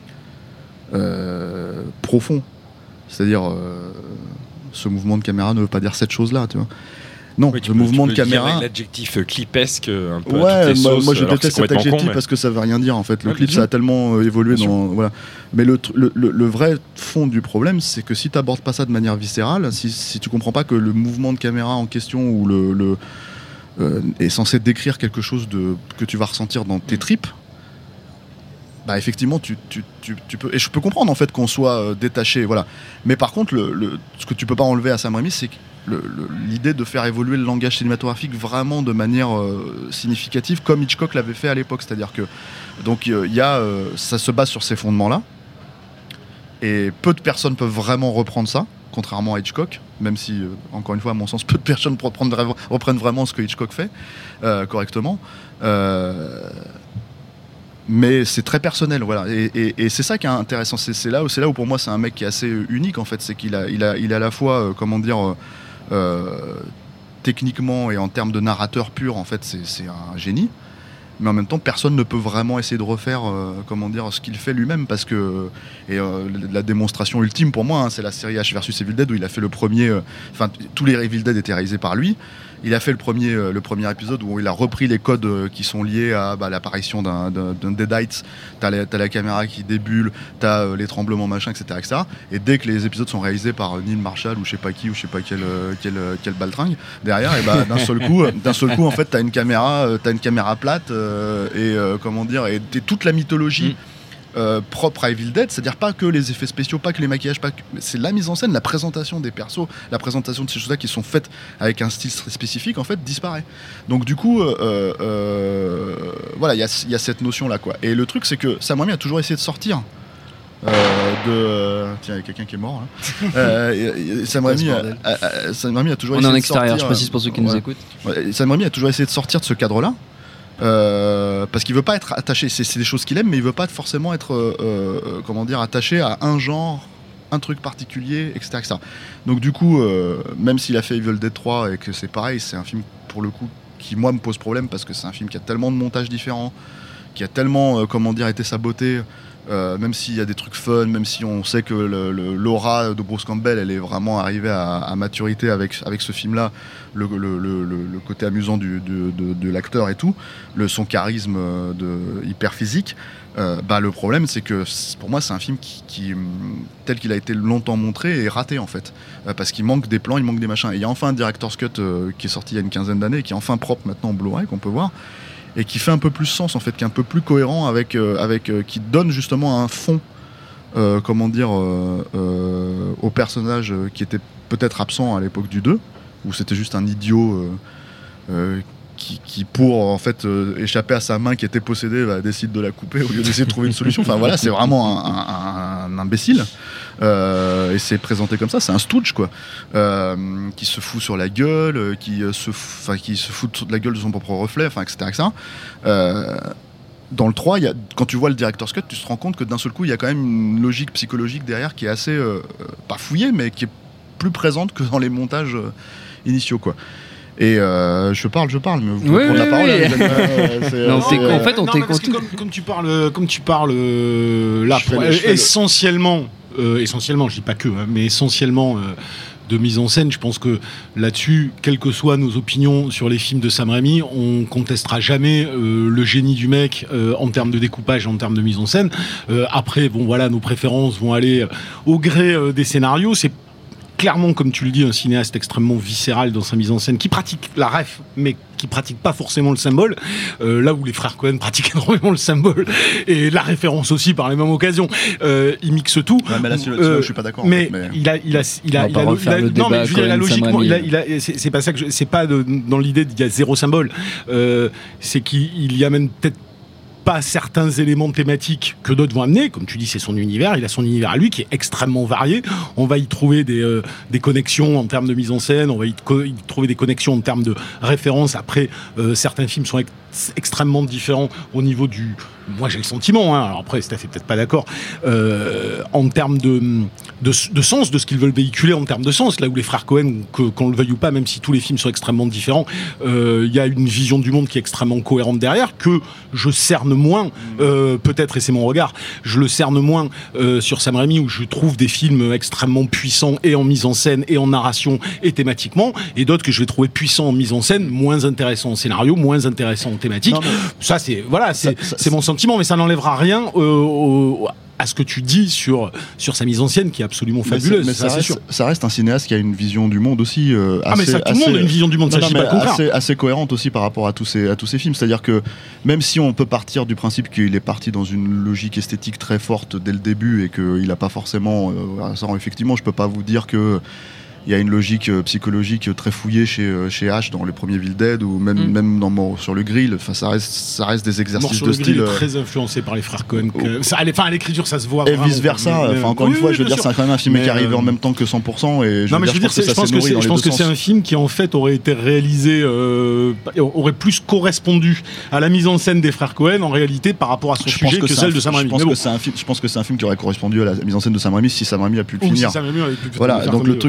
B: euh, profond. C'est-à-dire, euh, ce mouvement de caméra ne veut pas dire cette chose-là, tu vois. Non,
E: oui,
B: le mouvement de caméra.
E: L'adjectif clipesque, un peu.
B: Ouais,
E: toutes les
B: moi,
E: sauces,
B: moi je déteste cet adjectif
E: con, mais...
B: parce que ça veut rien dire en fait. Le
E: ouais,
B: clip, ça a tellement euh, évolué dans. Voilà. Mais le, le, le, le vrai fond du problème, c'est que si tu n'abordes pas ça de manière viscérale, si, si tu comprends pas que le mouvement de caméra en question ou le, le euh, est censé décrire quelque chose de, que tu vas ressentir dans tes tripes, bah effectivement tu, tu, tu, tu peux, et je peux comprendre en fait qu'on soit euh, détaché, voilà. Mais par contre le, le, ce que tu peux pas enlever à Sam Raimi, c'est que le, le, l'idée de faire évoluer le langage cinématographique vraiment de manière euh, significative, comme Hitchcock l'avait fait à l'époque, c'est-à-dire que donc il euh, y a euh, ça se base sur ces fondements là et peu de personnes peuvent vraiment reprendre ça, contrairement à Hitchcock, même si euh, encore une fois à mon sens peu de personnes reprennent, reprennent vraiment ce que Hitchcock fait euh, correctement, euh, mais c'est très personnel, voilà. Et, et, et c'est ça qui est intéressant. C'est, c'est, là où, c'est là où pour moi c'est un mec qui est assez unique en fait. C'est qu'il a, il a, il a à la fois, euh, comment dire, euh, euh, techniquement et en termes de narrateur pur, en fait, c'est, c'est un génie. Mais en même temps, personne ne peut vraiment essayer de refaire, euh, comment dire, ce qu'il fait lui-même, parce que et euh, la démonstration ultime pour moi, hein, c'est la série H versus Evil Dead où il a fait le premier. Enfin, euh, tous les Evil Dead étaient réalisés par lui. il a fait le premier, euh, le premier épisode où il a repris les codes euh, qui sont liés à bah, l'apparition d'un, d'un, d'un Deadites. T'as la, t'as la caméra qui débulle, t'as euh, les tremblements, machin, et cetera, et cetera. Et dès que les épisodes sont réalisés par euh, Neil Marshall ou je sais pas qui ou je sais pas quel, euh, quel, euh, quel baltringue derrière, et bah, d'un seul coup, euh, d'un seul coup, en fait, t'as une caméra, euh, t'as une caméra plate euh, et euh, comment dire, et, et toute la mythologie. Mm. Euh, propre à Evil Dead, c'est-à-dire pas que les effets spéciaux, pas que les maquillages, pas que... c'est la mise en scène, la présentation des persos, la présentation de ces choses-là qui sont faites avec un style très spécifique, en fait, disparaît. Donc du coup, euh, euh, voilà, il y a, y a cette notion-là, quoi. Et le truc, c'est que Sam Raimi a toujours essayé de sortir euh, de... Tiens, il y a quelqu'un qui est mort, là. euh, Sam, Raimi a, a, a, Sam Raimi a toujours
C: On
B: essayé
C: est en
B: de
C: extérieur,
B: sortir...
C: je précise pour ceux qui
B: ouais.
C: nous écoutent.
B: Ouais, Sam Raimi a toujours essayé de sortir de ce cadre-là. Euh, parce qu'il veut pas être attaché, c'est, c'est des choses qu'il aime, mais il veut pas forcément être euh, euh, comment dire, attaché à un genre, un truc particulier, et cetera, et cetera. Donc du coup, euh, même s'il a fait Evil Dead trois et que c'est pareil, c'est un film pour le coup qui moi me pose problème parce que c'est un film qui a tellement de montages différents, qui a tellement euh, comment dire été saboté. Euh, même s'il y a des trucs fun, même si on sait que le, le, l'aura de Bruce Campbell elle est vraiment arrivée à, à maturité avec, avec ce film là, le, le, le, le côté amusant du, de, de, de l'acteur et tout, le, son charisme de, hyper physique, euh, bah, le problème c'est que pour moi c'est un film qui, qui tel qu'il a été longtemps montré est raté en fait, euh, parce qu'il manque des plans, il manque des machins, et il y a enfin un director's cut euh, qui est sorti il y a une quinzaine d'années et qui est enfin propre maintenant en Blu-ray qu'on peut voir et qui fait un peu plus sens en fait, qui est un peu plus cohérent avec, euh, avec euh, qui donne justement un fond, euh, comment dire, euh, euh, au personnage euh, qui était peut-être absent à l'époque du deux, où c'était juste un idiot euh, euh, qui, qui pour en fait euh, échapper à sa main qui était possédée, bah, décide de la couper au lieu d'essayer de trouver une solution. Enfin voilà, c'est vraiment un, un, un imbécile. Euh, et c'est présenté comme ça, c'est un stooge quoi, euh, qui se fout sur la gueule, euh, qui se, enfin qui se fout de la gueule de son propre reflet, enfin et cetera, et cetera. Euh, dans le trois, y a, quand tu vois le director's cut, tu te rends compte que d'un seul coup, il y a quand même une logique psychologique derrière qui est assez euh, pas fouillée, mais qui est plus présente que dans les montages euh, initiaux quoi. Et euh, je parle, je parle, mais vous pouvez
C: oui,
B: prendre
C: oui,
B: la parole.
C: oui.
B: Hein, euh, c'est,
C: non,
B: c'est,
C: euh, en fait, on
H: non,
C: t'écoute.
H: Comme, comme tu parles, comme tu parles euh, là,
B: je
H: pour,
B: fais le, je
H: essentiellement, euh, essentiellement, je dis pas que, hein, mais essentiellement. Euh, de mise en scène, je pense que là-dessus, quelles que soient nos opinions sur les films de Sam Raimi, on contestera jamais euh, le génie du mec euh, en termes de découpage, en termes de mise en scène. Euh, après, bon voilà, nos préférences vont aller euh, au gré euh, des scénarios. C'est clairement, comme tu le dis, un cinéaste extrêmement viscéral dans sa mise en scène, qui pratique la ref, mais qui pratique pas forcément le symbole, euh, là où les frères Cohen pratiquent énormément le symbole et la référence aussi par les mêmes occasions. Euh, ils mixent tout.
B: Ouais, mais là, c'est,
H: euh,
B: je suis pas d'accord.
H: Mais,
B: en fait, mais...
H: il a, il a, il a, il a, il a, il a non, mais je veux dire, il a logiquement, il a, il a, c'est, c'est pas ça que je, c'est pas de, dans l'idée qu'il y a zéro symbole. Euh, c'est qu'il y a même peut-être pas certains éléments thématiques que d'autres vont amener, comme tu dis, c'est son univers, il a son univers à lui qui est extrêmement varié. On va y trouver des, euh, des connexions en termes de mise en scène, on va y, co- y trouver des connexions en termes de références. Après, euh, certains films sont ex- extrêmement différents au niveau du... Moi, j'ai le sentiment, hein, alors après, Steph est peut-être pas d'accord, euh, en termes de, de, de sens, de ce qu'ils veulent véhiculer en termes de sens, là où les frères Cohen, que, qu'on le veuille ou pas, même si tous les films sont extrêmement différents, il euh, y a une vision du monde qui est extrêmement cohérente derrière, que je cerne moins, euh, peut-être, et c'est mon regard, je le cerne moins euh, sur Sam Raimi, où je trouve des films extrêmement puissants, et en mise en scène, et en narration, et thématiquement, et d'autres que je vais trouver puissants en mise en scène, moins intéressants en scénario, moins intéressants en thématique. Non, mais... Ça, c'est, voilà, c'est, ça, ça, c'est mon sentiment, mais ça n'enlèvera rien euh, au, à ce que tu dis sur, sur sa mise en scène qui est absolument fabuleuse.
B: Mais,
H: ça,
B: ça,
H: c'est
B: reste,
H: sûr.
B: ça reste un cinéaste qui a une vision du monde aussi euh, assez,
H: ah mais ça, tout le monde a une vision du monde,
B: non,
H: ça,
B: non,
H: je dis pas le contraire.
B: Assez, assez cohérente aussi par rapport à tous ces, à tous ces films. C'est-à-dire que même si on peut partir du principe qu'il est parti dans une logique esthétique très forte dès le début et qu'il n'a pas forcément... Euh, ça, effectivement, je peux pas vous dire que il y a une logique euh, psychologique très fouillée chez, euh, chez H dans les premiers Evil Dead ou même, mm. même dans Mort sur le grill. Enfin, ça reste, ça reste des exercices
H: Mort
B: de
H: sur
B: style.
H: Le grill est très influencé par les frères Cohen. Que, ça, enfin, à l'écriture, ça se voit.
B: Et vice versa. Enfin, encore
H: oui,
B: une fois,
H: oui,
B: je veux dire,
H: sûr.
B: c'est quand même un film
H: mais
B: qui est arrivé
H: euh...
B: en même temps que cent pour cent. Et je
H: non, mais
B: dire,
H: je veux dire,
B: je pense que,
H: je pense que, c'est, je pense que
B: c'est
H: un film qui, en fait, aurait été réalisé, euh, aurait plus correspondu à la mise en scène des frères Cohen, en réalité, par rapport à son
B: je
H: sujet que, que celle de Sam Raimi.
B: Je pense que c'est un film. Je pense que c'est un film qui aurait correspondu à la mise en scène de Sam Raimi si Sam Raimi a pu le finir.
H: Si Sam Raimi avait pu
B: voilà. Donc le truc, c'est que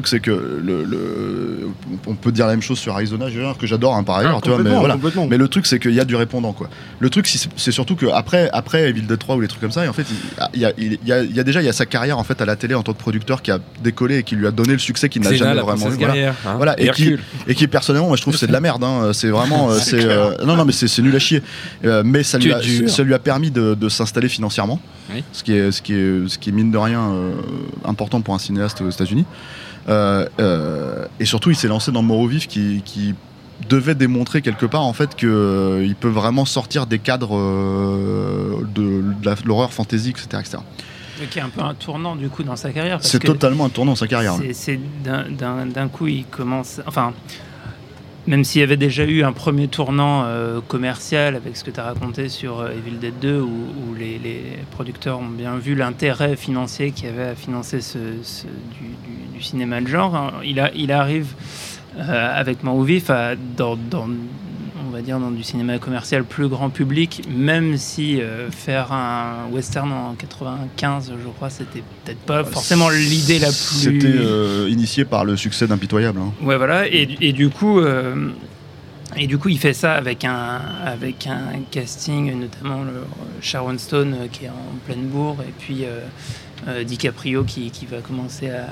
B: le, le, le, on peut dire la même chose sur Arizona Junior que j'adore hein, par ailleurs,
H: Ah,
B: tu vois, mais
H: complètement,
B: voilà. Mais le truc c'est qu'il y a du répondant quoi. Le truc c'est, c'est surtout que après après Evil Dead trois ou les trucs comme ça, et en fait il y a, il y a, il y a déjà il y a sa carrière en fait à la télé en tant que producteur qui a décollé et qui lui a donné le succès qu'il n'a
E: Xena,
B: jamais
E: la
B: vraiment eu.
E: princesse
B: Voilà,
E: guerrière, hein,
B: voilà.
E: et
B: Et, qui,
E: Hercule.
B: et qui personnellement moi je trouve que c'est de la merde. Hein. C'est vraiment euh, c'est, euh, non non mais c'est, c'est nul à chier. Euh, mais ça lui, a, ça lui a permis de, de s'installer financièrement, oui. ce qui est ce qui est ce qui est mine de rien euh, important pour un cinéaste aux États-Unis. Euh, euh, et surtout, il s'est lancé dans Mort au vif qui, qui devait démontrer quelque part en fait qu'il euh, peut vraiment sortir des cadres euh, de, de, la, de l'horreur fantasy, et cetera, et cetera.
G: Qui est un peu un tournant du coup dans sa carrière. Parce
B: c'est
G: que
B: totalement un tournant dans sa carrière.
G: C'est, c'est d'un, d'un, d'un coup, il commence. Enfin. Même s'il y avait déjà eu un premier tournant euh, commercial avec ce que tu as raconté sur euh, Evil Dead deux, où, où les, les producteurs ont bien vu l'intérêt financier qu'il y avait à financer ce, ce, du, du, du cinéma de genre, hein, il, a, il arrive euh, avec Mort au vif à, dans, dans, on va dire, dans du cinéma commercial plus grand public, même si euh, faire un western en quatre-vingt-quinze, je crois, c'était peut-être pas forcément l'idée la plus...
B: C'était euh, initié par le succès d'Impitoyable. Hein.
G: Ouais, voilà, et, et du coup... Euh, Et du coup, il fait ça avec un, avec un casting, notamment le Sharon Stone euh, qui est en pleine bourre, et puis euh, euh, DiCaprio qui, qui va commencer à,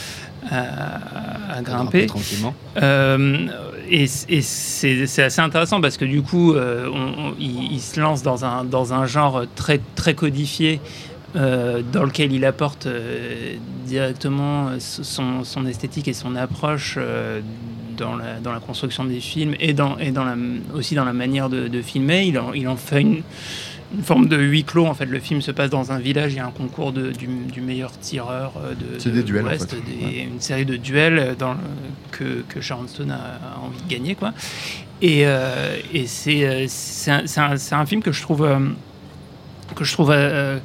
G: à, à grimper.
C: Tranquillement.
G: Euh, et et c'est, c'est assez intéressant parce que du coup, euh, on, on, il, il se lance dans un, dans un genre très, très codifié. Euh, dans lequel il apporte euh, directement son, son esthétique et son approche euh, dans, la, dans la construction des films et, dans, et dans la, aussi dans la manière de, de filmer. Il en, il en fait une, une forme de huis clos. En fait, le film se passe dans un village. Il y a un concours de, du, du meilleur tireur de,
B: c'est
G: de
B: des duels,
G: l'Ouest,
B: en fait.
G: des,
B: ouais.
G: Une série de duels dans, que, que Sharon Stone a, a envie de gagner, quoi. Et, euh, et c'est, c'est, un, c'est, un, c'est un film que je trouve euh, que je trouve euh,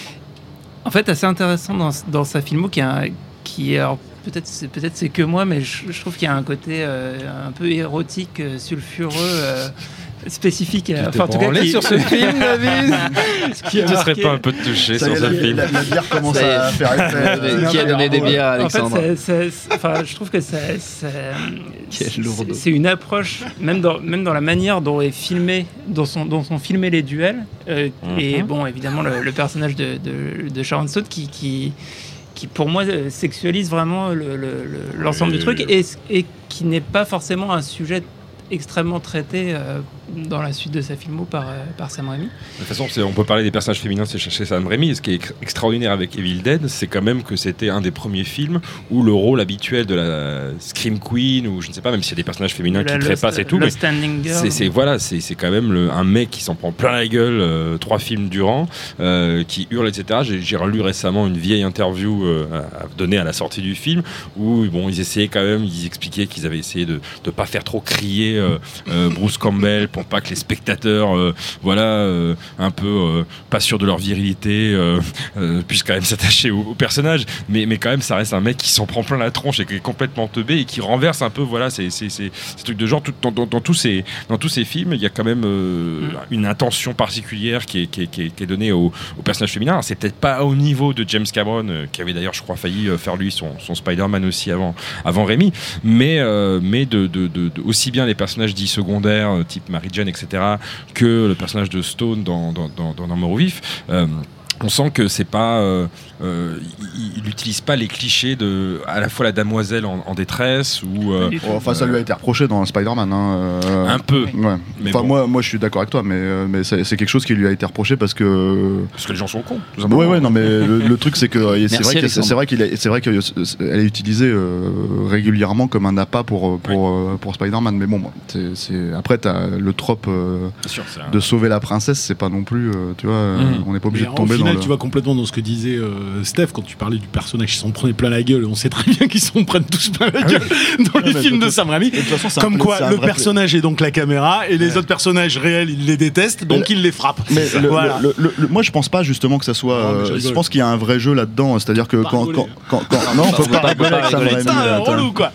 G: en fait assez intéressant dans, dans sa filmo, qui, a, qui est, alors, peut-être, c'est, peut-être c'est que moi, mais je, je trouve qu'il y a un côté euh, un peu érotique, euh, sulfureux, euh, spécifique.
E: Tu
G: Enfin, en tout cas, qui...
E: sur ce film, David.
G: Qui a
E: tu
G: marqué...
E: serais pas un peu touché
B: ça
E: sur
B: y est,
E: ce
B: la,
E: film
B: la, la bière commence à faire effet.
C: Qui a donné des bières à Alexandre?
G: En fait, c'est, c'est, enfin, je trouve que ça, ça,
C: Quel lourdeau.
G: c'est, c'est une approche, même dans, même dans la manière dont est filmé, dont sont, dont sont filmés les duels. Euh, mm-hmm. Et bon, évidemment, le, le personnage de, de, de Sharon Stone qui, qui, qui, pour moi, sexualise vraiment le, le, le, l'ensemble euh... du truc et, et qui n'est pas forcément un sujet extrêmement traité euh, dans la suite de sa filmo par, euh, par Sam Raimi.
E: De toute façon, c'est, on peut parler des personnages féminins chez Sam Raimi. Ce qui est ex- extraordinaire avec Evil Dead, c'est quand même que c'était un des premiers films où le rôle habituel de la Scream Queen, ou je ne sais pas, même s'il y a des personnages féminins
G: la
E: qui trépassent et tout,
G: le
E: mais
G: standing girl.
E: C'est, c'est, voilà, c'est, c'est quand même le, un mec qui s'en prend plein la gueule euh, trois films durant, euh, qui hurle, et cetera. J'ai, j'ai relu récemment une vieille interview euh, à, à donner à la sortie du film où bon, ils essayaient quand même, ils expliquaient qu'ils avaient essayé de ne pas faire trop crier euh, euh, Bruce Campbell pour pas que les spectateurs euh, voilà euh, un peu euh, pas sûrs de leur virilité euh, euh, puissent quand même s'attacher au, au personnage, mais, mais quand même ça reste un mec qui s'en prend plein la tronche et qui est complètement teubé et qui renverse un peu voilà ces, ces, ces, ces trucs de genre tout, dans, dans, dans, tous ces, dans tous ces films. Il y a quand même euh, mm. une intention particulière qui est, qui est, qui est, qui est donnée au, au personnage féminin. Alors, c'est peut-être pas au niveau de James Cameron euh, qui avait d'ailleurs je crois failli euh, faire lui son, son Spider-Man aussi avant, avant Raimi, mais, euh, mais de, de, de, de aussi bien les personnages dits secondaires euh, type Mary Jane, et cetera, que le personnage de Stone dans, dans, dans, dans Mort au vif. Euh, on sent que c'est pas, euh, euh, il n'utilise pas les clichés de à la fois la damoiselle en, en détresse ou. Euh,
B: oh, enfin, ça lui a été reproché dans Spider-Man. Hein, euh,
E: un peu.
B: Ouais.
E: Mais
B: enfin,
E: bon.
B: moi, moi, je suis d'accord avec toi, mais, mais c'est, c'est quelque chose qui lui a été reproché parce que.
E: Parce que les gens sont cons. Tout
B: ouais, ouais, non, mais le, le truc c'est que c'est
C: Merci,
B: vrai, que c'est, c'est vrai qu'il, a, c'est vrai qu'elle est utilisée euh, régulièrement comme un appât pour pour oui. euh, pour Spider-Man. Mais bon, c'est, c'est... après t'as le trope euh, sûr, un... de sauver la princesse, c'est pas non plus, euh, tu vois, mmh. on n'est pas obligé mais de tomber
H: au final,
B: dans. Le...
H: Tu vas complètement dans ce que disait euh, Steph quand tu parlais du personnage qui s'en prenait plein la gueule. On sait très bien qu'ils s'en prennent tous plein la gueule dans les films de Sam Raimi. Comme quoi, le personnage est donc la caméra et les autres personnages réels, ils les détestent, donc ils les frappent.
B: Mais le, voilà. le, le, le, moi, je pense pas justement que ça soit. Non, je, je pense qu'il y a un vrai jeu là-dedans. C'est-à-dire que quand, quand, quand, quand, non, on peut pas rigoler avec Sam Raimi.
H: C'est relou, quoi.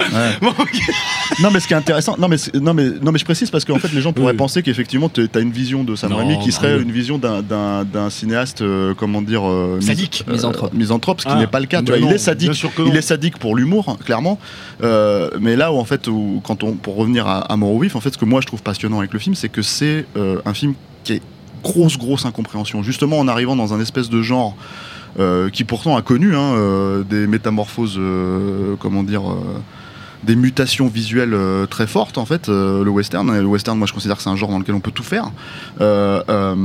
B: Non, mais ce qui est intéressant, non, mais non, mais non, mais je précise parce qu'en fait, les gens pourraient penser qu'effectivement, t'as une vision de Sam Raimi qui serait une vision d'un d'un d'un cinéaste comment dire, euh,
H: Sadique.
B: mis- euh,
C: Misanthrope.
B: misanthrope, ce qui
H: Ah,
B: n'est pas le cas. Tu
H: bah
B: vois, il
H: non,
B: est sadique,
H: bien sûr que non.
B: il est sadique pour l'humour, hein, clairement. Euh, mais là où en fait, où, quand on, pour revenir à, à Mort au vif, en fait, ce que moi je trouve passionnant avec le film, c'est que c'est euh, un film qui est grosse, grosse incompréhension. Justement, en arrivant dans un espèce de genre euh, qui pourtant a connu hein, euh, des métamorphoses, euh, comment dire. Euh, des mutations visuelles euh, très fortes en fait euh, le western et le western moi je considère que c'est un genre dans lequel on peut tout faire euh, euh,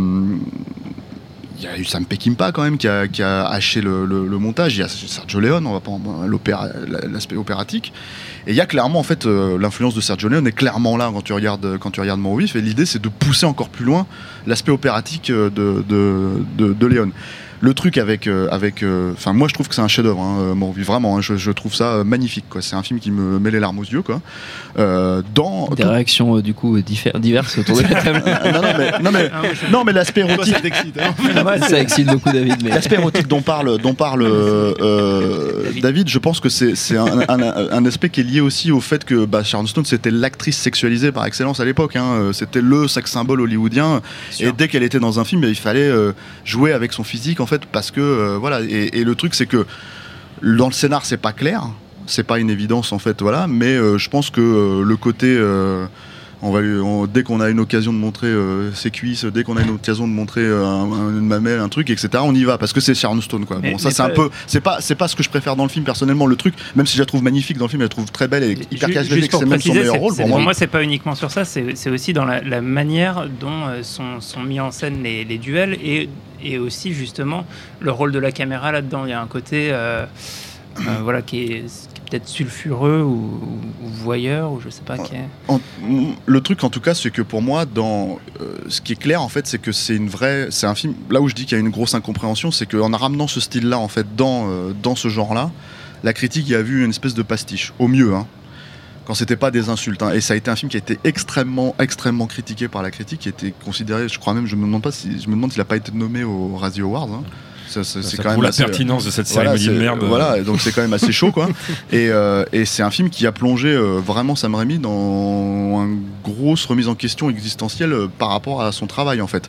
B: il y a eu Sam Peckinpah quand même qui a, qui a haché le, le, le montage, il y a Sergio Leone, on va pas en- l'opéra, l'aspect opératique, et il y a clairement en fait euh, l'influence de Sergio Leone est clairement là quand tu regardes quand tu regardes Mort au vif, et l'idée c'est de pousser encore plus loin l'aspect opératique euh, de, de, de, de Leone. Le truc avec, euh, avec, enfin moi je trouve que c'est un chef-d'œuvre, hein, Mort au vif, vraiment, hein, je, je trouve ça euh, magnifique, quoi. C'est un film qui me met les larmes aux yeux, quoi. Euh, dans
C: Des réactions euh, du coup diffé- diverses autour de la table.
B: non, non, mais, non, mais, non, mais l'aspect
H: Toi,
B: érotique,
H: ça t'excite, hein.
C: Ça excite beaucoup David, mais
B: l'aspect érotique dont parle, dont parle euh, euh,
G: David.
B: David, je pense que c'est, c'est un, un, un aspect qui est lié aussi au fait que bah, Sharon Stone c'était l'actrice sexualisée par excellence à l'époque, hein. C'était le sex symbole hollywoodien, et dès qu'elle était dans un film, il fallait euh, jouer avec son physique en fait, parce que euh, voilà, et, et le truc c'est que dans le scénar c'est pas clair, c'est pas une évidence en fait, voilà, mais euh, je pense que euh, le côté euh, on va lui- on- dès qu'on a une occasion de montrer euh, ses cuisses, dès qu'on a une occasion de montrer euh, un- un- une mamelle, un truc, et cetera, on y va parce que c'est Sharon Stone, quoi.
G: Mais-
B: Bon, ça
G: mais
B: c'est un
G: pas-
B: peu, c'est pas, c'est pas ce que je préfère dans le film personnellement. Le truc, même si je la trouve magnifique dans le film, je la trouve très belle et hyper
G: Ju-
B: charismatique,
G: juste pour
B: c'est même son
G: préciser,
B: meilleur
G: c'est-
B: rôle
G: c'est-
B: pour moi.
G: c'est pas uniquement sur ça, c'est c'est aussi dans la, la manière dont euh, sont, sont mis en scène les, les duels et, et aussi justement le rôle de la caméra là-dedans. Il y a un côté euh, euh, voilà, qui est, qui est peut-être sulfureux ou, ou- ou voyeur, ou je sais pas qui est.
B: En- le truc en tout cas c'est que pour moi dans euh, ce qui est clair en fait c'est que c'est une vraie c'est un film là où je dis qu'il y a une grosse incompréhension, c'est qu'en ramenant ce style là en fait dans, euh, dans ce genre là, la critique y a vu une espèce de pastiche au mieux, hein, quand c'était pas des insultes, hein. Et ça a été un film qui a été extrêmement extrêmement critiqué par la critique, qui a été considéré, je crois même, je me demande pas si je me demande s'il a pas été nommé aux Razzie Awards, hein. Ça, ça, c'est
E: Ça
B: quand
E: prouve
B: même
E: la
B: assez-
E: pertinence de cette
B: Voilà,
E: cérémonie de
B: c'est-
E: merde.
B: Voilà, et donc c'est quand même assez chaud, quoi. Et, euh, et c'est un film qui a plongé euh, vraiment Sam Raimi dans une grosse remise en question existentielle euh, par rapport à son travail, en fait.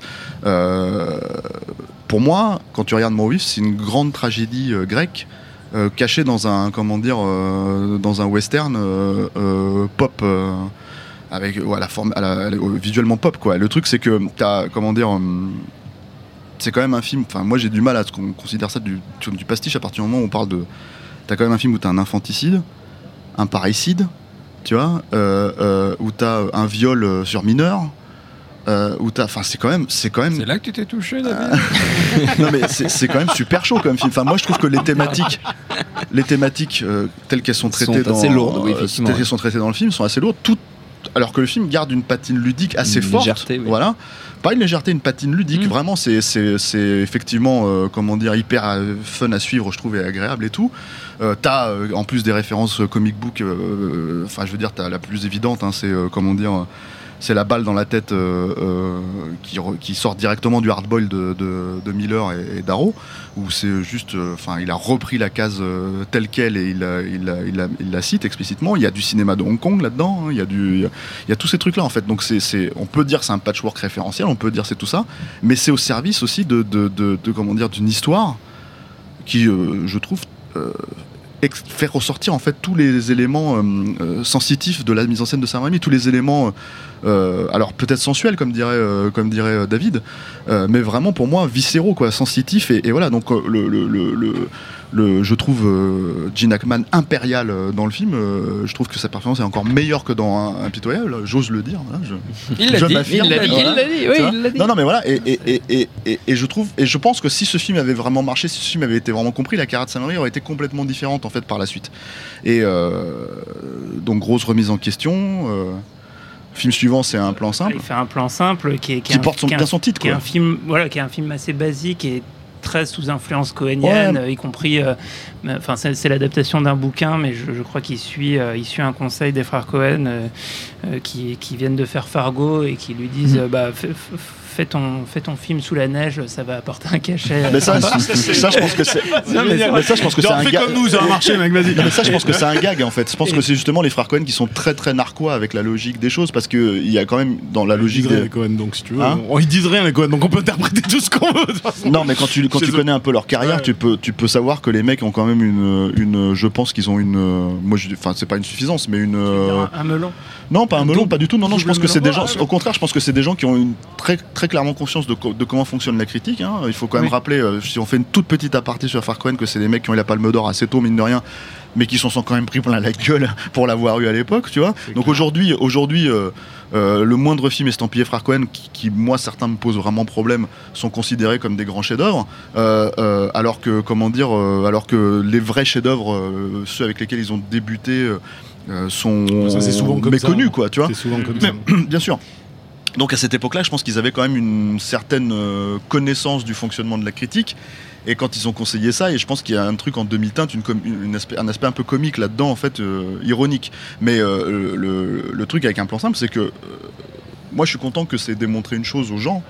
B: Euh, pour moi, quand tu regardes Mort au vif, c'est une grande tragédie euh, grecque euh, cachée dans un, comment dire, euh, dans un western euh, euh, pop. euh, avec ouais, la forme, à la- à la- visuellement pop, quoi. Le truc, c'est que t'as, comment dire. hum, c'est quand même un film, enfin moi j'ai du mal à ce qu'on considère ça du, du pastiche à partir du moment où on parle de... T'as quand même un film où t'as un infanticide, un parricide, tu vois, euh, euh, où t'as un viol euh, sur mineur, euh, où t'as... Enfin c'est quand même... C'est quand même...
E: C'est là que tu t'es touché, David.
B: non mais c'est, c'est quand même super chaud comme film. Enfin moi je trouve que les thématiques, les thématiques euh, telles qu'elles sont traitées
C: Sont
B: dans...
C: assez lourdes, oui,
B: euh,
C: effectivement,
B: telles
C: ouais.
B: qu'elles sont traitées dans le film sont assez lourdes, tout, alors que le film garde une patine ludique assez
C: Une
B: forte.
C: légèreté, oui.
B: Voilà. Pas une légèreté, une patine ludique.
C: Mm.
B: Vraiment, c'est, c'est, c'est effectivement, euh, comment dire, hyper euh, fun à suivre, je trouve, et agréable et tout. Euh, t'as, euh, en plus des références euh, comic book, euh, enfin, je veux dire, t'as la plus évidente, hein, c'est, euh, comment dire, euh, c'est la balle dans la tête euh, euh, qui, re- qui sort directement du hardboil de, de, de Miller et, et Darrow, où c'est juste, enfin, il a repris la case euh, telle quelle et il la, il, la, il, la, il la cite explicitement. Il y a du cinéma de Hong Kong là-dedans, hein, il y a du, il y a, il y a tous ces trucs-là en fait. Donc c'est, c'est, on peut dire c'est un patchwork référentiel, on peut dire c'est tout ça, mais c'est au service aussi de, de, de, de comment dire, d'une histoire qui, euh, je trouve, euh, ex- faire ressortir en fait tous les éléments euh, euh, sensitifs de la mise en scène de Sam Raimi, tous les éléments, euh, alors peut-être sensuels comme dirait, euh, comme dirait euh, David, euh, mais vraiment pour moi viscéraux, quoi, sensitifs, et, et voilà, donc euh, le, le, le, le, le- je trouve euh, Gene Hackman impérial euh, dans le film. Euh, je trouve que sa performance est encore meilleure que dans un, Impitoyable, j'ose le dire, voilà, je,
C: il l'a
B: je
C: dit,
B: m'affirme,
C: il l'a dit,
B: voilà.
C: il l'a dit,
B: Tu
C: oui,
B: vois
C: il l'a dit.
B: Non, non, mais voilà, et, et, et, et, et, et je trouve, et je pense que si ce film avait vraiment marché, si ce film avait été vraiment compris, la carrière de Sam Raimi aurait été complètement différente en fait par la suite. Et euh, donc grosse remise en question. Euh, film suivant, c'est un plan simple
G: Il fait un plan simple qui, est, qui,
B: qui
G: est un-
B: porte son,
G: qui est un-
B: bien son titre,
G: qui est
B: quoi.
G: un film, voilà, qui est un film assez basique et très sous influence cohénienne,
B: Ouais.
G: euh, y compris. euh, mais, Enfin, c'est, c'est l'adaptation d'un bouquin, mais je, je crois qu'il suit, euh, il suit un conseil des frères Cohen euh, euh, qui, qui viennent de faire Fargo et qui lui disent,
B: Mhm.
G: euh, bah, fais, fais ton, fais ton film sous la neige, ça va apporter un cachet.
B: Mais ça, c'est- ça, je pense que c'est.
H: Non, mais
B: mais ça, je pense que c'est
H: Genre,
B: un
H: fais
B: gag.
H: comme nous, ça va marcher, mec, vas-y.
B: Non, mais ça, je pense que c'est un gag en fait. Je pense que c'est justement les frères Cohen qui sont très très narquois avec la logique des choses parce que il y a quand même dans la
H: Ils
B: logique
H: disent rien,
B: des.
H: les Cohen, donc si tu veux.
B: Hein
H: on- ils disent rien, les Cohen, donc on peut interpréter tout ce qu'on veut. De toute façon.
B: Non, mais quand tu quand
H: Chez
B: tu
H: eux.
B: connais un peu leur carrière,
H: Ouais.
B: tu peux tu peux savoir que les mecs ont quand même une une. Je pense qu'ils ont une. Moi, je, enfin, c'est pas une suffisance, mais une. euh,
G: Un, un melon.
B: Non, pas un
H: Un
B: melon,
H: double-
B: pas du tout. Non, non, je pense que c'est des gens.
H: melon.
B: Au contraire, je pense que c'est des gens qui ont une très très clairement conscience de, co- de comment fonctionne la critique. Hein. Il faut quand même
G: Oui.
B: rappeler, euh, si on fait une toute petite aparté sur Frères Cohen, que c'est des mecs qui ont eu la Palme d'Or assez tôt, mine de rien, mais qui s'en sont quand même pris plein la gueule pour l'avoir eu à l'époque, tu vois. Donc aujourd'hui, aujourd'hui, euh, euh, le moindre film estampillé Frères Cohen, qui, qui, moi certains me posent vraiment problème, sont considérés comme des grands chefs-d'œuvre, euh, euh, alors que comment dire, euh, alors que les vrais chefs-d'œuvre, euh, ceux avec lesquels ils ont débuté, euh, euh, sont
H: Ça, c'est souvent comme
B: méconnus,
H: ça.
B: quoi, tu vois.
H: C'est souvent comme
B: Mais-
H: ça.
B: Bien sûr. Donc à cette époque-là, je pense qu'ils avaient quand même une certaine euh, connaissance du fonctionnement de la critique. Et quand ils ont conseillé ça, et je pense qu'il y a un truc en demi-teinte, une com- une aspect, un aspect un peu comique là-dedans, en fait, euh, ironique. Mais euh, le, le truc avec un plan simple, c'est que euh, moi, je suis content que c'est démontré une chose aux gens.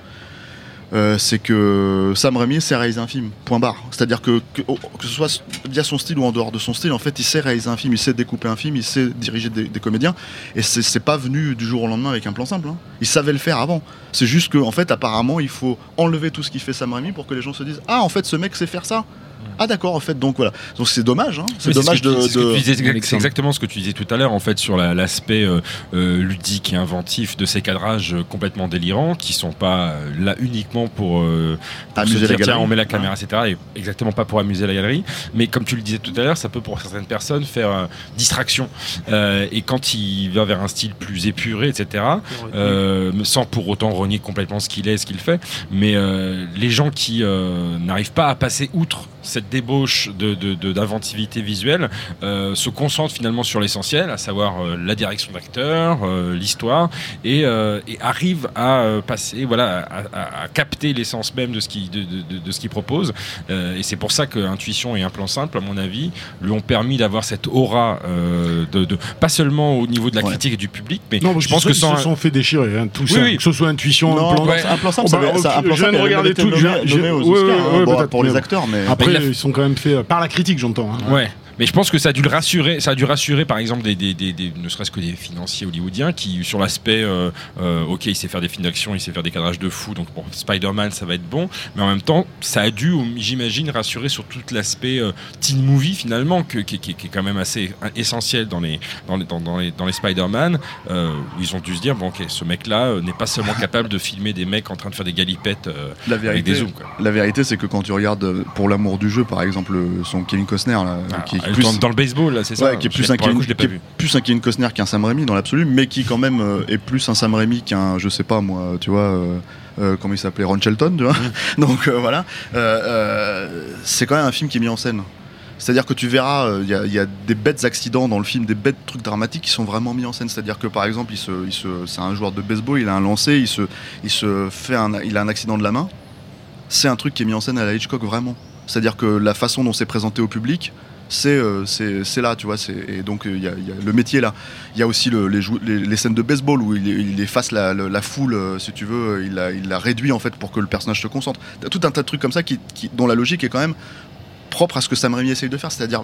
B: Euh, c'est que Sam Raimi sait réaliser un film, point barre. C'est-à-dire que, que que ce soit via son style ou en dehors de son style, en fait, il sait réaliser un film, il sait découper un film, il sait diriger des, des comédiens. Et c'est, c'est pas venu du jour au lendemain avec un plan simple. Hein. Il savait le faire avant. C'est juste qu'en en fait, apparemment, il faut enlever tout ce qui fait Sam Raimi pour que les gens se disent ah, en fait, ce mec sait faire ça. Ah d'accord, en fait, donc voilà. Donc c'est dommage, hein. C'est
E: Oui,
B: dommage
E: ce que tu-
B: de.
E: c'est ce que
B: de-
E: tu disais, c'est
C: Alexandre.
E: exactement ce que tu disais tout à l'heure en fait sur la- l'aspect euh, euh, ludique et inventif de ces cadrages euh, complètement délirants qui sont pas euh, là uniquement pour, euh, pour
B: Amuser
E: se
B: la
E: dire, tiens,
B: galerie.
E: on met la caméra, et cetera. Et exactement pas pour amuser la galerie, mais comme tu le disais tout à l'heure, ça peut pour certaines personnes faire euh, distraction. Euh, et quand il va vers un style plus épuré, et cetera. Euh, sans pour autant renier complètement ce qu'il est, ce qu'il fait, mais euh, les gens qui euh, n'arrivent pas à passer outre cette débauche de, de- de- d'inventivité visuelle euh, se concentrent finalement sur l'essentiel, à savoir euh, la direction d'acteur, euh, l'histoire, et, euh, et arrivent à euh, passer, voilà, à, à- à capter l'essence même de ce qu'il de, de- de- de ce qu'il propose. Euh, et c'est pour ça que Intuition et Un plan simple, à mon avis, lui ont permis d'avoir cette aura euh, de, de- pas seulement au niveau de la
B: Ouais.
E: critique et du public, mais
H: Non,
E: je pense que sans
H: ils se sont fait déchirer, hein, tout
E: Oui,
H: ça.
E: oui.
H: Que ce soit Intuition,
B: Non,
H: un plan.
E: ouais.
B: un plan simple,
H: Oh,
B: ça
H: bah,
B: avait- ça- un
H: ok,
B: plan
H: je viens
B: simple
H: de
B: avait
H: regarder
B: été
H: tout,
B: nommé,
H: je viens- je-
B: nommé aux
H: ouais,
B: Oscars,
H: ouais,
B: hein,
H: ouais,
B: bon,
H: peut-être,
B: pour les
H: mais-
B: acteurs, mais
H: Après,
E: Mais il a-
H: ils sont quand même fait euh, par la critique, j'entends. hein.
E: Ouais. Mais je pense que ça a dû le rassurer, ça a dû rassurer par exemple des, des, des- des- ne serait-ce que des financiers hollywoodiens qui sur l'aspect euh, euh, ok il sait faire des films d'action, il sait faire des cadrages de fou, donc pour Spider-Man ça va être bon, mais en même temps ça a dû j'imagine rassurer sur tout l'aspect euh, teen movie finalement que, qui, qui- qui est quand même assez essentiel dans les, dans les, dans, dans les, dans les Spider-Man euh, où ils ont dû se dire bon ok ce mec là n'est pas seulement capable de filmer des mecs en train de faire des galipettes euh,
B: la
E: avec
B: vérité,
E: des zooms quoi.
B: la vérité, c'est que quand tu regardes euh, Pour l'amour du jeu, par exemple, euh, son Kevin Costner, là,
E: Ah,
B: qui est
E: elle
B: plus,
E: tourne dans le baseball là c'est ça
B: ouais, qui est
E: Je
B: plus
E: l'ai-
B: un
E: pour le
B: Kevin,
E: coup, je l'ai
B: qui
E: pas
B: est
E: vu.
B: plus un Kevin Costner qu'un Sam Raimi dans l'absolu, mais qui quand même euh, est plus un Sam Raimi qu'un, je sais pas moi, tu vois, euh, euh, comment il s'appelait, Ron Shelton, tu vois. Donc euh, voilà, Euh, euh, c'est quand même un film qui est mis en scène. C'est-à-dire que tu verras, il euh, y, y a des bêtes accidents dans le film, des bêtes trucs dramatiques qui sont vraiment mis en scène. C'est-à-dire que par exemple, il se, il se, c'est un joueur de baseball, il a un lancer, il se, il se fait un, il a un accident de la main. C'est un truc qui est mis en scène à la Hitchcock vraiment. C'est-à-dire que la façon dont c'est présenté au public, c'est, euh, c'est, c'est là, tu vois. C'est, et donc il y, a, y a le métier là. Il y a aussi le, les, jou- les, les scènes de baseball où il, il efface la, la, la foule, euh, si tu veux, il la, il la réduit en fait pour que le personnage se concentre. T'as tout un tas de trucs comme ça qui, qui, dont la logique est quand même propre à ce que Sam Raimi essaye de faire, c'est-à-dire